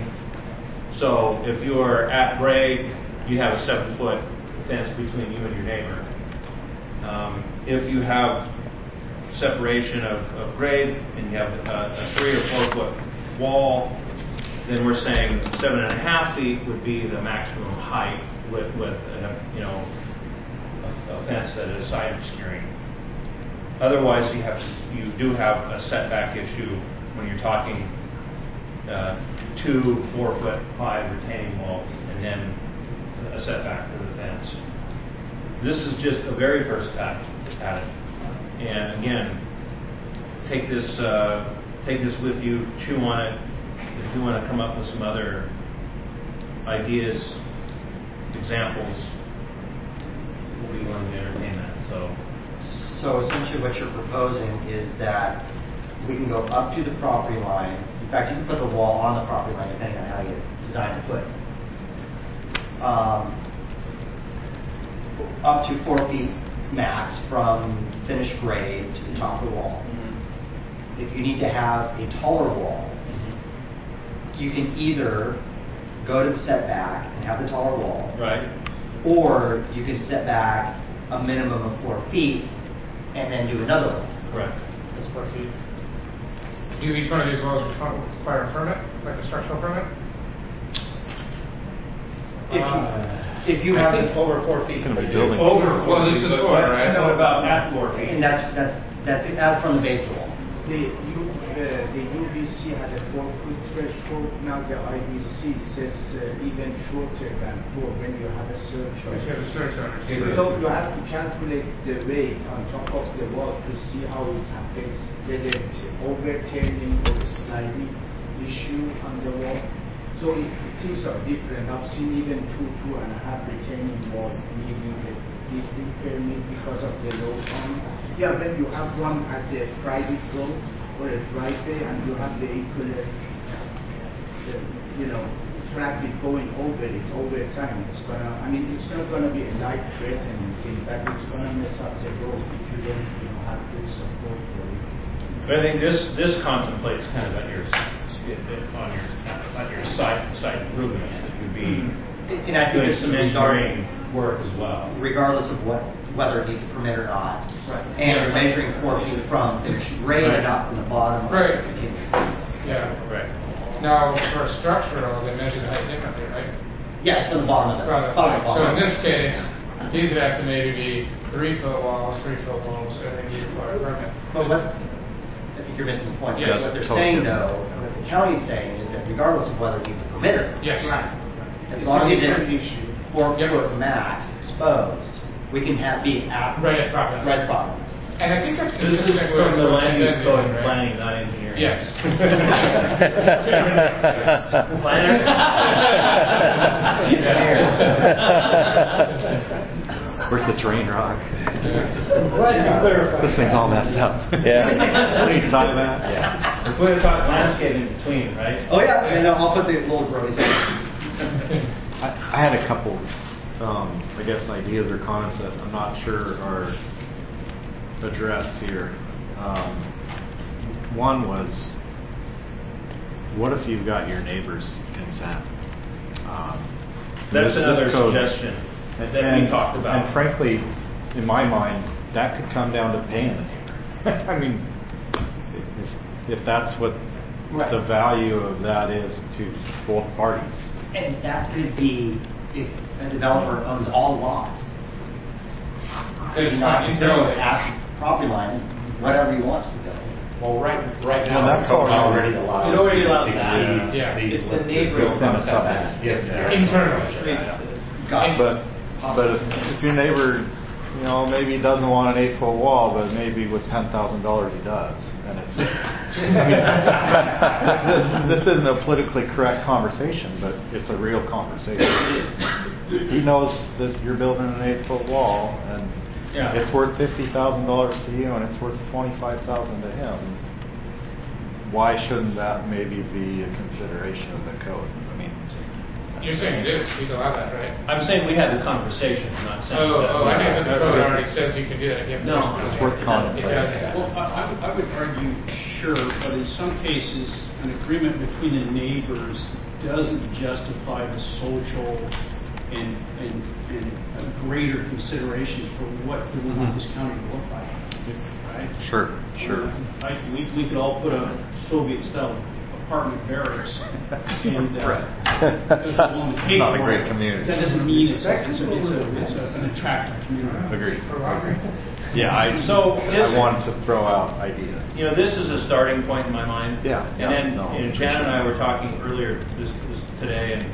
Speaker 5: So if you're at grade, you have a seven foot fence between you and your neighbor. Um, if you have separation of, of grade and you have a, a three or four foot wall, then we're saying seven and a half feet would be the maximum height with, with a, you know, a, a fence that is side obscuring. Otherwise, you have you do have a setback issue when you're talking uh, two four foot high retaining walls and then a setback to the fence. This is just a very first cut at it. And again, take this uh, take this with you, chew on it. If you want to come up with some other ideas, examples, we'll be willing to entertain that. So,
Speaker 14: So essentially what you're proposing is that we can go up to the property line. In fact, you can put the wall on the property line depending on how you design the foot. Um, up to four feet max from finished grade to the top of the wall. Mm-hmm. If you need to have a taller wall, mm-hmm. you can either go to the setback and have the taller wall,
Speaker 5: right?
Speaker 14: Or you can set back a minimum of four feet and then do another wall.
Speaker 5: Correct.
Speaker 3: That's four feet. Do each one of these walls require a permit, like a structural permit?
Speaker 14: If you,
Speaker 3: uh,
Speaker 14: if you
Speaker 3: I
Speaker 14: have
Speaker 3: think
Speaker 14: the,
Speaker 3: over four feet.
Speaker 1: It's going to be building.
Speaker 5: Over four
Speaker 3: Well, this
Speaker 5: feet,
Speaker 3: is
Speaker 5: but
Speaker 3: four,
Speaker 5: what-
Speaker 3: right?
Speaker 5: What about at four feet?
Speaker 14: and that's that's that's out from the base of the wall.
Speaker 17: The U, uh, the U B C had a four foot threshold. Now the I B C says uh, even shorter than four when you have a search.
Speaker 3: If you have a search on it.
Speaker 17: So you have to calculate the weight on top of the wall to see how it affects whether it's overturning or sliding issue on the wall. So it, things are different. I've seen even two, two and a half retaining wall needing a deeply permit because of the low point. Yeah, when you have one at the private road or a driveway and you have vehicular, uh, you know, traffic going over it over time, it's gonna, I mean, it's not gonna be a life-threatening thing, but it's gonna mess up the road if you don't, you know, have good support for it.
Speaker 5: But I think this this contemplates kind of at your on your on your site site improvements that you'd be
Speaker 14: And I think
Speaker 5: doing
Speaker 14: this
Speaker 5: some
Speaker 14: is regarding
Speaker 5: engineering.
Speaker 14: work
Speaker 5: as well,
Speaker 14: regardless of what whether it needs a permit or not.
Speaker 3: Right.
Speaker 14: And you're measuring four feet from the grade
Speaker 3: Right.
Speaker 14: and not from the bottom of
Speaker 3: Right.
Speaker 14: the continuum.
Speaker 3: Yeah.
Speaker 5: Right.
Speaker 3: Now, for structural, they measure the height differently, right?
Speaker 14: Yeah, it's from the bottom of the,
Speaker 3: From
Speaker 14: it's
Speaker 3: the-
Speaker 14: bottom of the
Speaker 3: So in
Speaker 14: bottom.
Speaker 3: this case, these would have to maybe be three-foot walls, three-foot walls, and they need require a permit.
Speaker 14: But what, I think you're missing the point.
Speaker 3: Yes.
Speaker 14: What they're
Speaker 3: Totally.
Speaker 14: saying, though, what the county's saying is that regardless of whether it needs a permit or not,
Speaker 3: Yes.
Speaker 14: as
Speaker 17: It's
Speaker 14: long
Speaker 17: a
Speaker 14: as
Speaker 17: different
Speaker 14: it's four foot max exposed, we can have be at
Speaker 3: Right at property line.
Speaker 14: right at property line.
Speaker 3: And I think that's
Speaker 5: This is
Speaker 3: consistent with
Speaker 5: from the
Speaker 3: what
Speaker 5: land
Speaker 3: they've
Speaker 5: use
Speaker 3: been
Speaker 5: code
Speaker 3: doing, right?
Speaker 5: planning, not engineering.
Speaker 3: Yes.
Speaker 5: Planners.
Speaker 1: Where's the drain rock?
Speaker 15: Glad you clarified.
Speaker 1: This thing's all messed up.
Speaker 6: Yeah.
Speaker 1: What are you talking about?
Speaker 5: Yeah. If we were talking landscape in between, right?
Speaker 14: Oh yeah, and then I'll put the little roadies in.
Speaker 1: I, I had a couple, um, I guess, ideas or comments that I'm not sure are addressed here. Um, one was, what if you've got your neighbor's consent? Um,
Speaker 5: That's
Speaker 1: this- this
Speaker 5: another
Speaker 1: code-
Speaker 5: suggestion
Speaker 1: and,
Speaker 5: that we
Speaker 1: and-
Speaker 5: talked about.
Speaker 1: And frankly, in my mind, that could come down to paying the neighbor. I mean, if, if that's what
Speaker 14: Right.
Speaker 1: the value of that is to both parties.
Speaker 14: And that could be if a developer owns all lots.
Speaker 3: It's
Speaker 14: Not
Speaker 3: not
Speaker 14: build
Speaker 3: internally.
Speaker 14: at property line whatever he wants to build.
Speaker 12: Well, right, right
Speaker 1: Well,
Speaker 12: now,
Speaker 1: that's
Speaker 12: the code
Speaker 1: already-
Speaker 12: already allows.
Speaker 5: It already
Speaker 12: you to
Speaker 5: allows
Speaker 12: exceed
Speaker 3: that. Yeah.
Speaker 12: these
Speaker 11: It's the
Speaker 12: li-
Speaker 11: neighbor
Speaker 12: built-in
Speaker 1: within a
Speaker 12: setbacks
Speaker 1: setback.
Speaker 12: if you're-
Speaker 3: Internally.
Speaker 14: Gotcha.
Speaker 1: But, but if, if your neighbor, you know, maybe he doesn't want an eight-foot wall, but maybe with ten thousand dollars he does, and it's, I mean, this, this isn't a politically correct conversation, but it's a real conversation. He knows that you're building an eight-foot wall, and
Speaker 5: Yeah.
Speaker 1: it's worth fifty thousand dollars to you, and it's worth twenty-five thousand to him. Why shouldn't that maybe be a consideration of the code? I mean,
Speaker 3: You're saying it is, we allow that, right?
Speaker 5: I'm saying we had the conversation, not saying.
Speaker 3: Oh,
Speaker 5: that
Speaker 3: oh, I think the code
Speaker 1: It's-
Speaker 3: already says you can do that if you have.
Speaker 5: No,
Speaker 3: permission.
Speaker 1: it's worth
Speaker 3: It
Speaker 1: contemplating.
Speaker 3: doesn't.
Speaker 10: Well, I, I would- I would argue, sure, but in some cases, an agreement between the neighbors doesn't justify the social and, and, and a greater considerations for what do we want this county to look like, right?
Speaker 1: Sure, sure.
Speaker 10: I, we, we could all put a Soviet-style apartment barracks and, uh, because we want to pay
Speaker 1: Not a
Speaker 10: for
Speaker 1: great
Speaker 10: it.
Speaker 1: community.
Speaker 10: That doesn't mean it's, a- it's, a- it's, a, it's a, an attractive community.
Speaker 1: Agreed.
Speaker 3: For Roger.
Speaker 1: Yeah, I,
Speaker 5: So,
Speaker 1: I
Speaker 5: just-
Speaker 1: wanted to throw out ideas.
Speaker 5: You know, this is a starting point in my mind.
Speaker 1: Yeah,
Speaker 5: And
Speaker 1: yeah,
Speaker 5: then,
Speaker 1: no,
Speaker 5: you know,
Speaker 1: for
Speaker 5: Jan and
Speaker 1: sure.
Speaker 5: I were talking earlier this, this today, and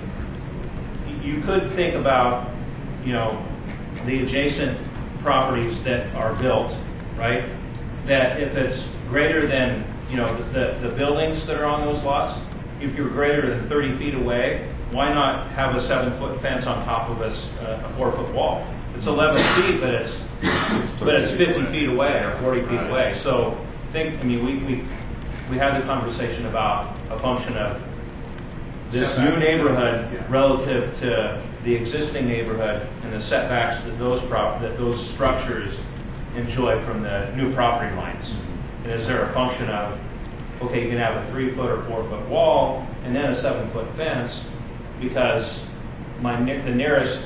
Speaker 5: you could think about, you know, the adjacent properties that are built, right? That if it's greater than, you know, the, the buildings that are on those lots, if you're greater than thirty feet away, why not have a seven-foot fence on top of a, s- a four-foot wall? It's eleven feet, but it's, but it's fifty feet away or forty feet away. So think, I mean, we, we, we had the conversation about a function of this new neighborhood relative to the existing neighborhood and the setbacks that those prop, that those structures enjoy from the new property lines. And is there a function of, okay, you can have a three foot or four foot wall and then a seven foot fence because my ne- the nearest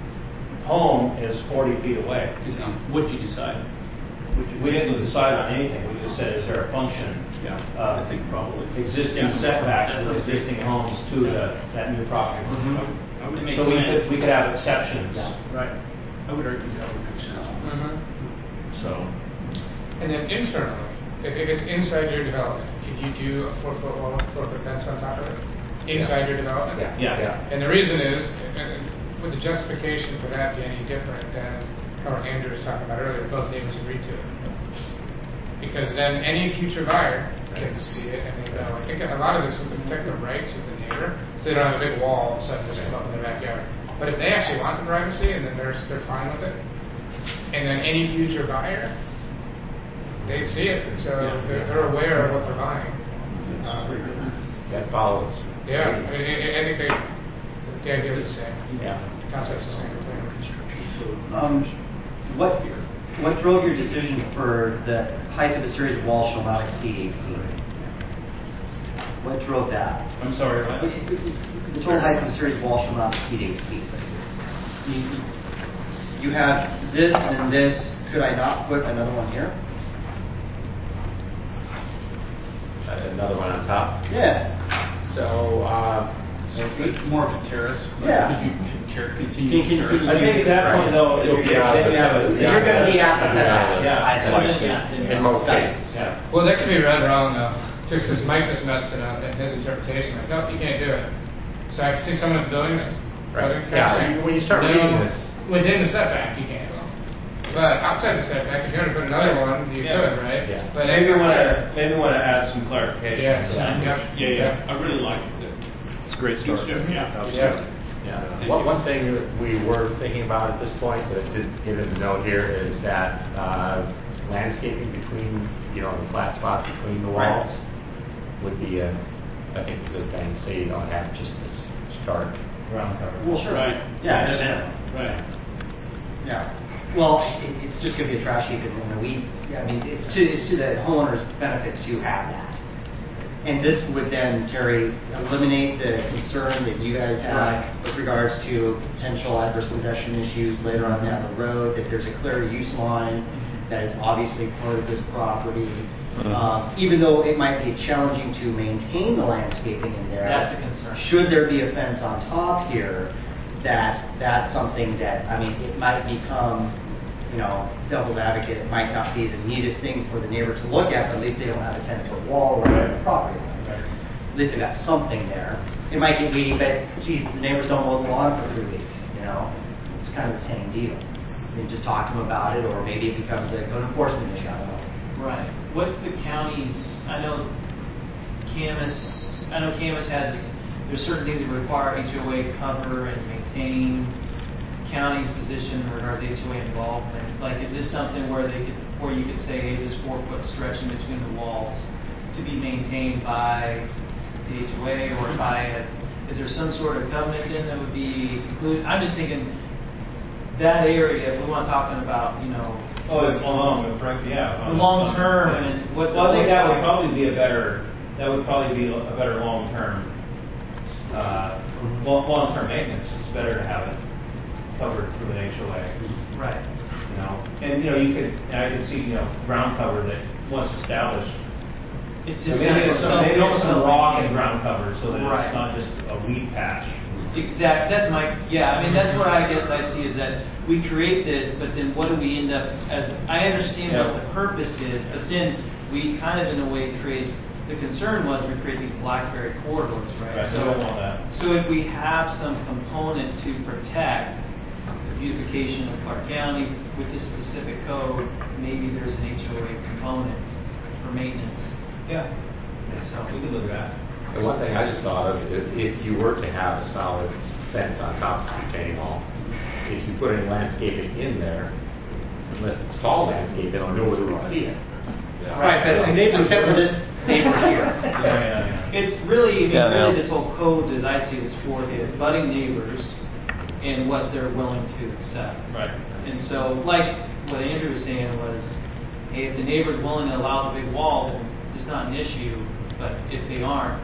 Speaker 5: home is forty feet away.
Speaker 10: What do you decide?
Speaker 5: We didn't decide on anything. We just said, is there a function
Speaker 10: Yeah,
Speaker 5: of
Speaker 10: I think probably.
Speaker 5: existing
Speaker 10: Yeah.
Speaker 5: setbacks from existing homes to the, that new property?
Speaker 10: I would make
Speaker 5: So we
Speaker 10: sense.
Speaker 5: could, we could have exceptions.
Speaker 10: Right. I would argue that would make sense.
Speaker 5: So,
Speaker 3: And then internally, if, if it's inside your development, could you do a four foot wall, four foot fence on top of it? Inside your development?
Speaker 5: yeah, yeah.
Speaker 3: And the reason is, and would the justification for that be any different than how Andrew was talking about earlier, both neighbors agreed to it? Because then any future buyer can see it and they know. I think a lot of this is to protect the rights of the neighbor, so they don't have a big wall all of a sudden just come up in their backyard. But if they actually want the privacy and then they're, they're fine with it, and then any future buyer, they see it, so they're, they're aware of what they're buying. Um,
Speaker 12: That follows.
Speaker 3: yeah, I, mean, I, I think they, the idea is the same.
Speaker 5: Yeah.
Speaker 3: The concept's the same.
Speaker 14: Um, what, what drove your decision for the height of a series of walls shall not exceed eight feet? What drove that?
Speaker 5: I'm sorry, what?
Speaker 14: The total height of a series of walls shall not exceed eight feet. You- you have this and then this. Could I not put another one here?
Speaker 18: Another one on top?
Speaker 14: Yeah.
Speaker 18: So, uh,
Speaker 10: more of a terrace.
Speaker 14: Yeah.
Speaker 10: Could you ter-
Speaker 14: Can
Speaker 10: continue
Speaker 14: you- can you-
Speaker 10: terrace?
Speaker 5: I think at that point, though, if
Speaker 18: You'll
Speaker 5: you're
Speaker 18: be out of the
Speaker 5: yeah,
Speaker 18: setback.
Speaker 14: You're going to be at the setback.
Speaker 5: Yeah.
Speaker 14: I
Speaker 5: So then,
Speaker 14: see.
Speaker 5: yeah.
Speaker 18: in most cases.
Speaker 5: Yeah.
Speaker 3: Well, that could be read wrong though, just because Mike just messed it up in his interpretation. Like, no, you can't do it. So I can see some of the buildings.
Speaker 18: Right.
Speaker 3: building
Speaker 18: Yeah,
Speaker 3: saying,
Speaker 18: when you start
Speaker 3: no,
Speaker 18: reading this.
Speaker 3: within the setback, you can't. But outside the setback, if you want to put another one, you
Speaker 5: Yeah.
Speaker 3: could, right?
Speaker 18: Yeah.
Speaker 3: But
Speaker 5: Maybe we want
Speaker 3: inside-
Speaker 5: to maybe want to add some clarification.
Speaker 3: Yeah.
Speaker 5: to that.
Speaker 3: Yeah.
Speaker 13: Yeah, yeah, I really like it.
Speaker 1: It's a great start.
Speaker 13: Yeah.
Speaker 1: Absolutely.
Speaker 18: Yeah. One, one thing that we were thinking about at this point, but didn't get in the note here, is that uh, landscaping between, you know, the flat spot between the walls would be, a, I think, a good thing. So you don't have just this stark
Speaker 5: Ground cover.
Speaker 14: Well, sure.
Speaker 10: Right.
Speaker 14: Yeah, definitely.
Speaker 10: Right.
Speaker 14: Yeah. Well, it, it's just going to be a trash heap and a weed. I mean, it's to it's to the homeowner's benefit to have that. And this would then, Terry, eliminate the concern that you guys have with regards to potential adverse possession issues later on down the road, that there's a clear use line, that it's obviously part of this property. Um, even though it might be challenging to maintain the landscaping in there.
Speaker 11: That's a concern.
Speaker 14: Should there be a fence on top here, that that's something that, I mean, it might become, you know, devil's advocate, it might not be the neatest thing for the neighbor to look at, but at least they don't have a ten-foot wall right on the property line. At least they got something there. It might get weedy, but geez, the neighbors don't mow the lawn for three weeks, you know? It's kind of the same deal. You just talk to them about it, or maybe it becomes a code enforcement issue, I don't know.
Speaker 11: Right. What's the county's, I know Camas, I know Camas has this, there's certain things that require H O A cover and maintain. County's position in regards to H O A involvement. Like, is this something where they could, where you could say, hey, this four foot stretch in between the walls to be maintained by the H O A or by a, is there some sort of covenant then that would be included? I'm just thinking that area, if we want talking about, you know,
Speaker 5: Oh, it's long, right? Yeah.
Speaker 11: the long term and what's
Speaker 5: Well, I think
Speaker 11: it
Speaker 5: that
Speaker 11: look
Speaker 5: would
Speaker 11: like?
Speaker 5: probably be a better. That would probably be a better long term. Uh, long term maintenance. It's better to have it covered through an H O A.
Speaker 11: Right.
Speaker 5: You know, and you know, you could. I could see, you know, ground cover that once established.
Speaker 11: It's
Speaker 5: So
Speaker 11: just
Speaker 5: maybe
Speaker 11: kind
Speaker 5: it's
Speaker 11: of
Speaker 5: some,
Speaker 11: self-
Speaker 5: maybe it's some rock and
Speaker 11: self-maintained.
Speaker 5: ground cover so that
Speaker 11: Right.
Speaker 5: it's not just a weed patch.
Speaker 11: Exact. That's my. Yeah. I mean, that's what I guess I see is that we create this, but then what do we end up as? I understand
Speaker 5: Yeah.
Speaker 11: what the purpose is, but then we kind of, in a way, create. The concern was we create these blackberry corridors, right?
Speaker 5: Right,
Speaker 11: So,
Speaker 5: we don't want that.
Speaker 11: so if we have some component to protect the beautification of Clark County with this specific code, maybe there's an H O A component for maintenance.
Speaker 5: Yeah.
Speaker 11: So
Speaker 5: We could look at that.
Speaker 18: The one thing I just thought of is if you were to have a solid fence on top of the retaining wall, if you put any landscaping in there, unless it's tall landscaping, nobody would see it.
Speaker 14: Right, but except for this neighbor here.
Speaker 5: Yeah, yeah, yeah.
Speaker 11: It's really, I mean,
Speaker 1: Yeah,
Speaker 11: really
Speaker 1: no.
Speaker 11: this whole code, as I see it, is for the budding neighbors and what they're willing to accept.
Speaker 5: Right.
Speaker 11: And so, like what Andrew was saying was, hey, if the neighbor's willing to allow the big wall, then there's not an issue. But if they aren't,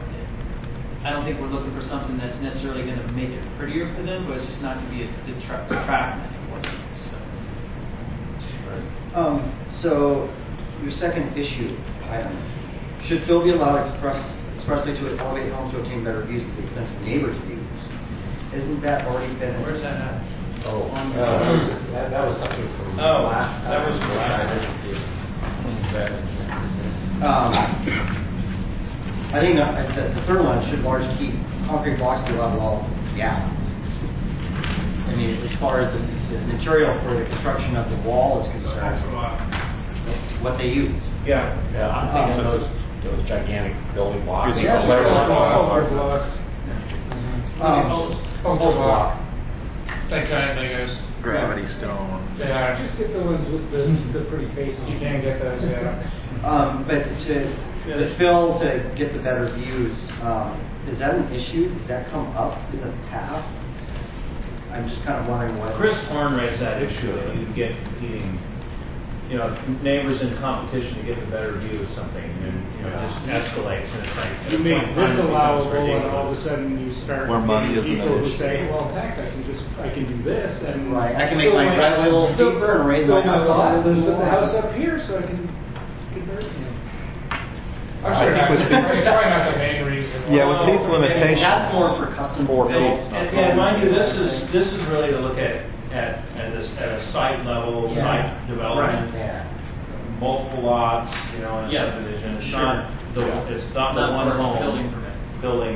Speaker 11: I don't think we're looking for something that's necessarily going to make it prettier for them, but it's just not going to be a detract- detractment for them. So.
Speaker 14: Um, so, your second issue item, should Phil be allowed express, expressly to elevate homes to obtain better views at the expense of neighbors' views? Isn't that already been?
Speaker 11: Where's that at?
Speaker 18: Oh, uh, that, was, that, that was something from
Speaker 5: Oh,
Speaker 18: last
Speaker 5: that was
Speaker 18: time.
Speaker 14: Um, I think uh, the, the third one, should large keep concrete blocks be allowed wall? Yeah. I mean, as far as the, the material for the construction of the wall is concerned, that's what they use.
Speaker 5: Yeah.
Speaker 18: Yeah, I'm thinking those those gigantic building blocks.
Speaker 1: It's
Speaker 14: Yeah,
Speaker 1: square
Speaker 14: sure.
Speaker 1: block.
Speaker 14: Um,
Speaker 3: Ultra
Speaker 14: block.
Speaker 3: Like giant Legos.
Speaker 1: Gravity stone.
Speaker 3: They are.
Speaker 15: Just get the ones with the, the pretty face on.
Speaker 3: You can get those, yeah.
Speaker 14: Um, but to the fill to get the better views, um, is that an issue? Does that come up in the past? I'm just kind of wondering what.
Speaker 5: Chris Horn raised that issue that you get competing you know, neighbors in competition to get the better view of something, and, you know, it just escalates, and it's like. at
Speaker 15: You
Speaker 5: a
Speaker 15: make
Speaker 5: point in time,
Speaker 15: this
Speaker 5: it becomes
Speaker 15: allowable, and
Speaker 5: ridiculous.
Speaker 15: all of a sudden you start
Speaker 1: Where money
Speaker 15: getting
Speaker 1: isn't an
Speaker 15: people who
Speaker 1: issue.
Speaker 15: say, well, heck, I can just, I can do this, and.
Speaker 14: Right, I can make
Speaker 15: fill
Speaker 14: my driveway a little
Speaker 15: fill-
Speaker 14: steeper and raise
Speaker 15: fill
Speaker 14: my house
Speaker 15: lot,
Speaker 14: up.
Speaker 15: and put the house up here, so I can convert, you know.
Speaker 3: I'm
Speaker 1: I
Speaker 3: sure
Speaker 1: think
Speaker 3: not,
Speaker 1: with these-
Speaker 3: it's probably not the main reason.
Speaker 1: Yeah, with these
Speaker 3: why.
Speaker 1: limitations.
Speaker 14: That's more for custom
Speaker 1: Four
Speaker 14: built.
Speaker 1: feet's
Speaker 5: And,
Speaker 1: not
Speaker 5: and mind you, this is, this is really to look at, at, at this, at a site level,
Speaker 14: Yeah.
Speaker 5: site development.
Speaker 14: Yeah.
Speaker 5: Multiple lots, you know, in a
Speaker 11: Yeah.
Speaker 5: subdivision. It's
Speaker 11: Sure.
Speaker 5: not the,
Speaker 11: Yeah.
Speaker 5: it's not the
Speaker 11: Not
Speaker 5: one
Speaker 11: for a
Speaker 5: home.
Speaker 11: building permit.
Speaker 5: Building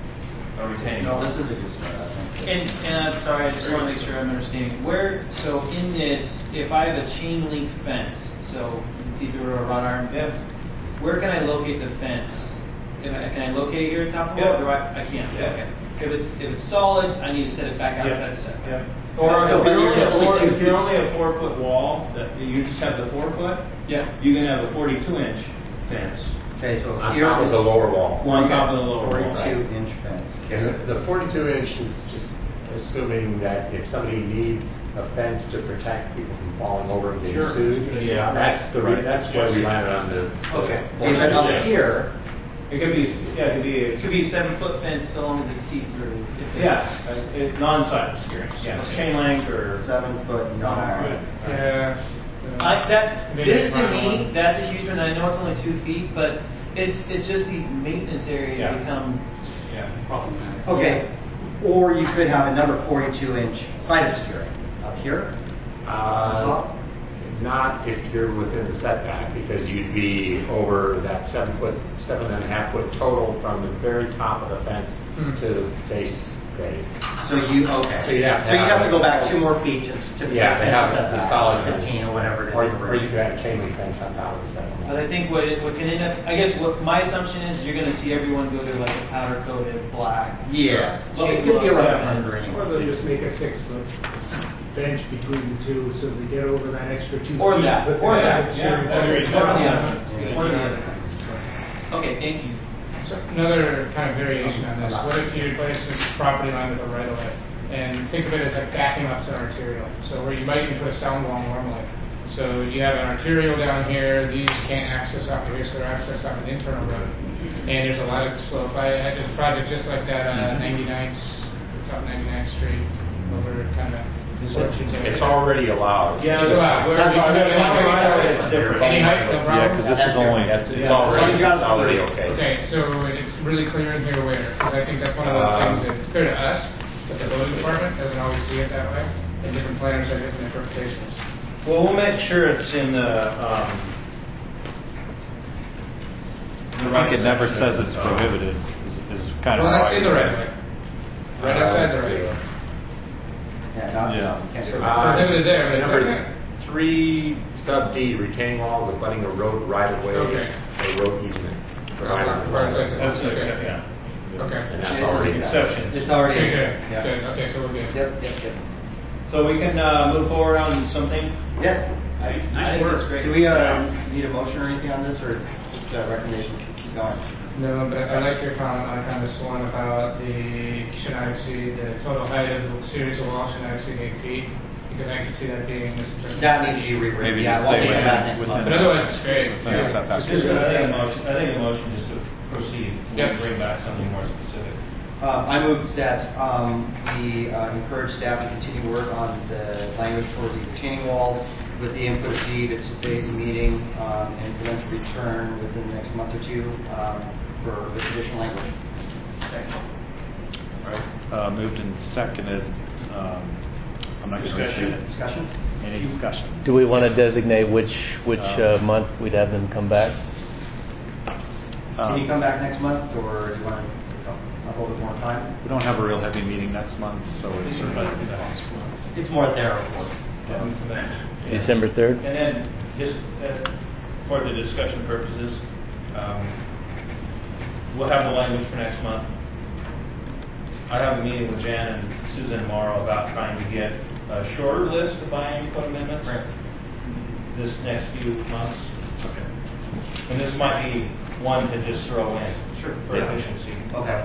Speaker 5: a retaining.
Speaker 14: No,
Speaker 5: wall.
Speaker 14: this is a good start, I think.
Speaker 11: And, and I'm sorry, I just want to make sure I'm understanding. Where, so in this, if I have a chain link fence, so you can see through a wrought iron fence, where can I locate the fence? If I, can I locate it here at the top of the wall? Or do I, I can't?
Speaker 5: Yeah.
Speaker 11: Okay. If it's, if it's solid, I need to set it back
Speaker 5: Yeah.
Speaker 11: outside the setback.
Speaker 5: Yeah. Or
Speaker 14: So,
Speaker 5: if
Speaker 14: but
Speaker 5: you're
Speaker 14: you're
Speaker 5: only a
Speaker 14: definitely
Speaker 5: four,
Speaker 14: two
Speaker 5: if you're
Speaker 14: feet.
Speaker 5: only a four foot wall, that you just have the four foot,
Speaker 11: Yeah.
Speaker 5: you can have a forty-two inch fence
Speaker 14: Okay, so
Speaker 18: On
Speaker 14: here
Speaker 18: top of
Speaker 14: is
Speaker 18: the lower wall.
Speaker 5: on top of the lower wall.
Speaker 14: forty-two inch fence.
Speaker 18: And the, the forty-two inch is just assuming that if somebody needs a fence to protect people from falling over and getting
Speaker 5: Sure.
Speaker 18: sued,
Speaker 5: Yeah.
Speaker 18: that's the, re- that's where we landed on the.
Speaker 14: Okay.
Speaker 18: the-
Speaker 14: And then up
Speaker 5: Yeah.
Speaker 14: here,
Speaker 5: It could be, yeah, it could be,
Speaker 11: It could be a seven foot fence so long as it's see through. It's a-
Speaker 5: yeah, uh, it- non-site obscurance, yeah,
Speaker 11: Okay.
Speaker 5: chain link or.
Speaker 14: seven foot nine.
Speaker 3: Yeah.
Speaker 11: I, that,
Speaker 3: Maybe
Speaker 11: this
Speaker 3: it's
Speaker 11: to
Speaker 3: not
Speaker 11: me,
Speaker 3: one.
Speaker 11: that's a huge one. I know it's only two feet, but it's, it's just these maintenance areas
Speaker 5: Yeah.
Speaker 11: become.
Speaker 5: Yeah.
Speaker 10: Problematic.
Speaker 14: Okay, or you could have another forty-two inch side obscuring up here.
Speaker 18: Uh,
Speaker 14: top?
Speaker 18: Not if you're within the setback, because you'd be over that seven foot, seven and a half foot total from the very top of the fence
Speaker 3: Hmm.
Speaker 18: to the base grade.
Speaker 14: So you, okay.
Speaker 18: So you'd have to
Speaker 14: So you'd
Speaker 18: have
Speaker 14: have to
Speaker 18: a-
Speaker 14: go back two more feet just to be
Speaker 18: Yeah, they have
Speaker 14: at
Speaker 18: the solid fence.
Speaker 14: fifteen or whatever it is.
Speaker 18: Or,
Speaker 14: in the
Speaker 18: or you
Speaker 14: room.
Speaker 18: could have a chain link fence on top of the seven.
Speaker 11: But I think what it, what's going to end up, I guess what my assumption is, you're going to see everyone go to like a powder coated black.
Speaker 14: Yeah. Well, it's
Speaker 11: chain
Speaker 14: gonna be
Speaker 11: link
Speaker 14: around
Speaker 11: fence.
Speaker 14: a hundred
Speaker 15: Or they'll just make a six foot bench between the two, so they get over that extra two feet.
Speaker 11: Or that,
Speaker 15: but
Speaker 11: or
Speaker 15: they
Speaker 11: that,
Speaker 15: have
Speaker 11: yeah.
Speaker 15: shared-
Speaker 11: One or the other.
Speaker 14: Yeah.
Speaker 11: One or the other. Okay, thank you.
Speaker 3: So another kind of variation on this, what if you place this property line with a right of way? And think of it as like backing up to an arterial, so where you might even put a sound wall normally. So you have an arterial down here, these can't access off of here, so they're accessed off an internal road. And there's a lot of slope. I had this project just like that on ninety-ninth, it's up ninety-ninth Street, over kind of.
Speaker 18: It's already allowed.
Speaker 3: Yeah, it's allowed. Where-
Speaker 18: That's-
Speaker 3: any height-
Speaker 18: it's different.
Speaker 3: Any height, no problem?
Speaker 1: Yeah, because this is only,
Speaker 18: That's, it's
Speaker 3: Yeah.
Speaker 18: already,
Speaker 3: As long as
Speaker 18: it's already okay.
Speaker 3: Okay, so it's really clear in here where, because I think that's one of those
Speaker 18: Um,
Speaker 3: things that it's clear to us, but the building department doesn't always see it that way, and different planners have different interpretations.
Speaker 5: Well, we'll make sure it's in the, um. the
Speaker 1: I
Speaker 5: right
Speaker 1: think it never
Speaker 5: section.
Speaker 1: says it's prohibited, is, is kind of
Speaker 3: Well,
Speaker 1: how I.
Speaker 3: that's in the right of way. Right
Speaker 18: Uh,
Speaker 3: outside
Speaker 18: let's
Speaker 3: the right
Speaker 18: see.
Speaker 3: of way.
Speaker 14: Yeah, not,
Speaker 1: Yeah.
Speaker 14: you can't go
Speaker 18: Uh,
Speaker 14: back.
Speaker 3: Prohibited there, but it
Speaker 18: Number
Speaker 3: doesn't.
Speaker 18: three, sub D, retaining walls abutting a road right of way
Speaker 3: Okay.
Speaker 18: or road easement.
Speaker 3: Where it says it.
Speaker 5: That's,
Speaker 3: Okay.
Speaker 5: okay, yeah.
Speaker 3: Okay.
Speaker 18: And that's already.
Speaker 5: Exceptions.
Speaker 14: It's already.
Speaker 3: Okay, good,
Speaker 14: Yeah.
Speaker 3: good, okay, so we're good.
Speaker 14: Yep, yep, yep.
Speaker 5: So we can, uh, move forward on something?
Speaker 14: Yes.
Speaker 11: I
Speaker 10: Nice
Speaker 11: think
Speaker 10: work.
Speaker 11: it's great.
Speaker 14: Do we, uh, need a motion or anything on this, or just a recommendation to keep going?
Speaker 3: No, but I like your comment on kind of this one about the should not exceed, the total height of the series of walls should not exceed eight feet, because I can see that being misinterpreted.
Speaker 14: That needs to be rewritten.
Speaker 1: Maybe
Speaker 14: Yeah,
Speaker 1: just
Speaker 14: we'll
Speaker 1: say
Speaker 14: take it
Speaker 1: within-
Speaker 14: back next
Speaker 1: within
Speaker 14: month.
Speaker 3: But otherwise, it's great.
Speaker 1: Within the
Speaker 3: Yeah.
Speaker 1: setback.
Speaker 5: Just, I think a motion, I think a motion just to proceed.
Speaker 3: Yep.
Speaker 5: Bring back something more specific.
Speaker 14: Uh, I move that um, we uh, encourage staff to continue work on the language for the retaining walls with the input of Steve at today's meeting, um, and for them to return within the next month or two um, for with additional language. Second.
Speaker 1: All right, uh, moved and seconded, um, I'm not going to
Speaker 5: Discussion.
Speaker 1: repeat it.
Speaker 14: Discussion?
Speaker 1: Any discussion?
Speaker 6: Do we want to designate which, which uh,
Speaker 1: Um,
Speaker 6: month we'd have them come back?
Speaker 14: Can you
Speaker 1: Um,
Speaker 14: come back next month, or do you want to a little bit more time?
Speaker 1: We don't have a real heavy meeting next month, so it's certainly possible.
Speaker 14: It's more their report.
Speaker 6: December third?
Speaker 5: And then, just uh, for the discussion purposes, um, we'll have the language for next month. I have a meeting with Jan and Susan tomorrow about trying to get a shorter list of binding code amendments this next few months.
Speaker 1: Okay.
Speaker 5: And this might be one to just throw in
Speaker 14: Sure.
Speaker 5: for
Speaker 1: Yeah.
Speaker 5: efficiency.
Speaker 14: Okay.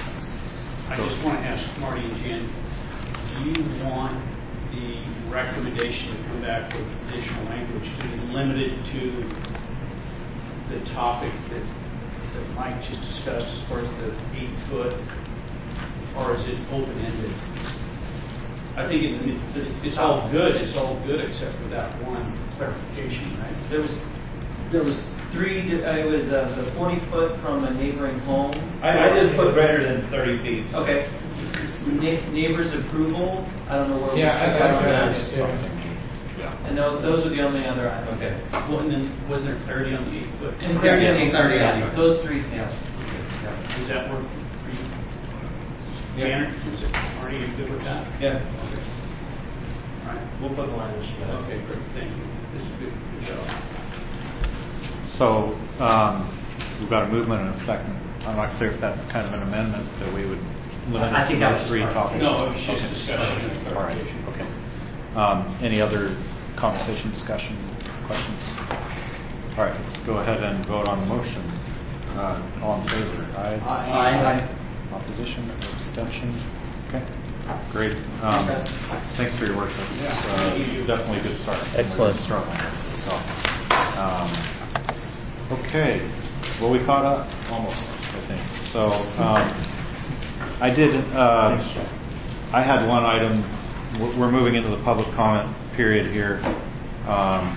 Speaker 10: I just want to ask Marty and Jan, do you want the recommendation recommendation to come back with additional language to be limited to the topic that, that Mike just discussed as far as the eight foot, or is it open-ended? I think it, it, it's all good. It's all good except for that one clarification, right?
Speaker 11: There was, there was three. Uh, it was uh, the forty foot from a neighboring home.
Speaker 5: I, I just put greater than thirty feet.
Speaker 11: Okay. Ne- neighbor's approval. I don't know where
Speaker 3: Yeah,
Speaker 11: we
Speaker 3: I-
Speaker 11: stand
Speaker 3: I-
Speaker 11: on
Speaker 3: I-
Speaker 11: that.
Speaker 5: Yeah.
Speaker 11: And those, those are the only other items.
Speaker 5: Okay.
Speaker 10: Well, and then was there clarity on the eight foot?
Speaker 11: And clarity on the
Speaker 14: Clarity on
Speaker 11: yeah,
Speaker 14: the-
Speaker 11: those three things.
Speaker 10: Does that work for you?
Speaker 11: Yeah.
Speaker 10: Janet, is it, are you good with that?
Speaker 5: Yeah.
Speaker 10: Okay. All right.
Speaker 5: We'll put the language together.
Speaker 10: Okay, great. Thank you. This is good. Good job.
Speaker 1: So um, we've got a movement and a second. I'm not clear if that's kind of an amendment that we would limit
Speaker 14: I
Speaker 1: it
Speaker 14: think
Speaker 1: to
Speaker 14: that
Speaker 1: those
Speaker 14: was
Speaker 1: three
Speaker 14: just
Speaker 1: topics.
Speaker 10: No, it was just
Speaker 1: Okay.
Speaker 10: discussion and
Speaker 1: All right.
Speaker 10: clarification.
Speaker 1: Okay. Um, any other conversation, discussion, questions? All right. Let's go ahead and vote on the motion. Uh, all in favor? Aye.
Speaker 14: Aye.
Speaker 1: Opposition? Abstention? Okay. Great. Um, thanks for your work. That's uh, definitely a good start.
Speaker 6: Excellent.
Speaker 1: We're struggling. So, um, okay. Well, we caught up almost, I think. So, um, I did. Uh, I had one item. We're moving into the public comment period here, um,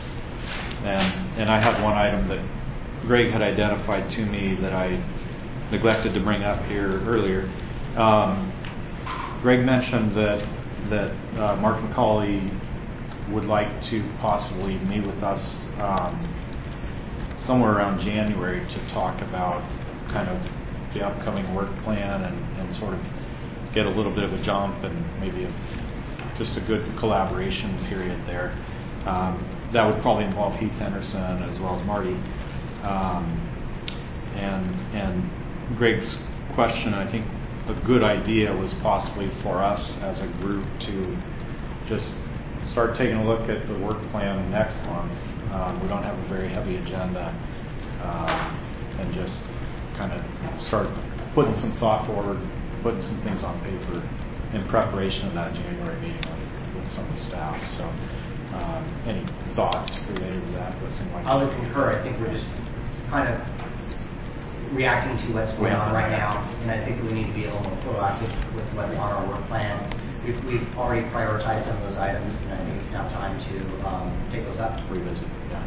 Speaker 1: and and I had one item that Greg had identified to me that I neglected to bring up here earlier. Um, Greg mentioned that that uh, Mark McCauley would like to possibly meet with us um, somewhere around January to talk about kind of the upcoming work plan and, and sort of get a little bit of a jump and maybe a, just a good collaboration period there. Um, that would probably involve Heath Henderson as well as Marty. Um, and and Greg's question, I think a good idea was possibly for us as a group to just start taking a look at the work plan next month. Um, we don't have a very heavy agenda, um, and just kind of start putting some thought forward, putting some things on paper in preparation of that January meeting with, with some of the staff. So, um, any thoughts related to that? Does that seem like
Speaker 14: I would concur. I think we're just kind of reacting to what's going on right now, and I think that we need to be a little more proactive with what's on our work plan. We've, we've already prioritized some of those items, and I think it's now time to um, take those up.
Speaker 1: Revisit. Yeah.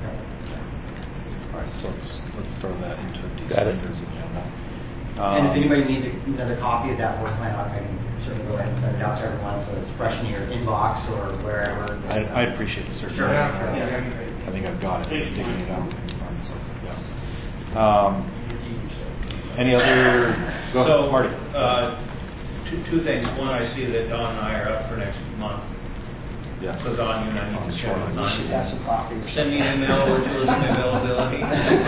Speaker 1: All right. So let's let's throw that into December's agenda. Um,
Speaker 14: And if anybody needs a, another copy of that work plan, I can certainly go ahead and send it out to everyone so it's fresh in your inbox or wherever.
Speaker 1: I, I appreciate the
Speaker 14: Sure.
Speaker 1: certainty.
Speaker 14: Yeah.
Speaker 1: Uh,
Speaker 14: Yeah, that'd be great.
Speaker 1: I think I've got it. Digging it out. So, yeah. Um, any other? Go
Speaker 5: So,
Speaker 1: ahead, Marty.
Speaker 5: Uh, two, two things. One, I see that Don and I are up for next month.
Speaker 1: Yes.
Speaker 5: So Don, you and I need to schedule
Speaker 2: We
Speaker 5: time.
Speaker 2: should have some coffee.
Speaker 5: Send me an email with your listing availability.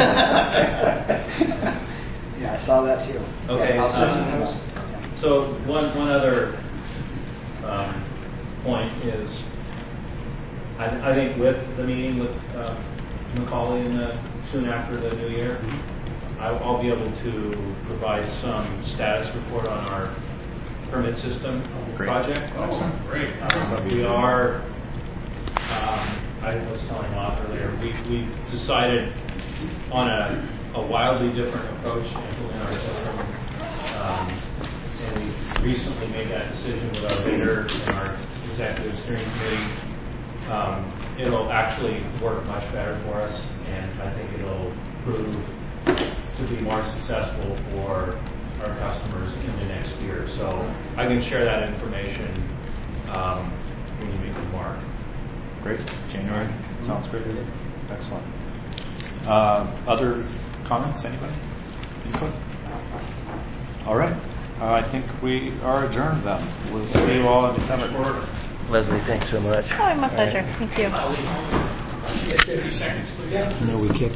Speaker 2: Yeah, I saw that too.
Speaker 5: Okay.
Speaker 2: Yeah, I'll send you
Speaker 5: um,
Speaker 2: those.
Speaker 5: So one one other um, point is, I, I think with the meeting with uh, McCauley in the, soon after the new year, I, I'll be able to provide some status report on our permit system
Speaker 1: Great.
Speaker 5: project.
Speaker 1: Oh,
Speaker 5: great. Um, we are. Um, I was telling Rob earlier. We we decided on a, a wildly different approach to implement our system. Um, and we recently made that decision with our bidder and our executive steering committee. Um, it'll actually work much better for us, and I think it'll prove to be more successful for our customers in the next year. So I can share that information um, when you meet with Mark.
Speaker 1: Great. January. Sounds great. Excellent. Uh, other comments? Anybody? Input? All right. Uh, I think we are adjourned then. We'll see you all in December.
Speaker 6: Leslie, thanks so much.
Speaker 8: Oh, my
Speaker 6: All right.
Speaker 8: pleasure. Thank you.
Speaker 10: fifty seconds, please.
Speaker 6: No, we can't.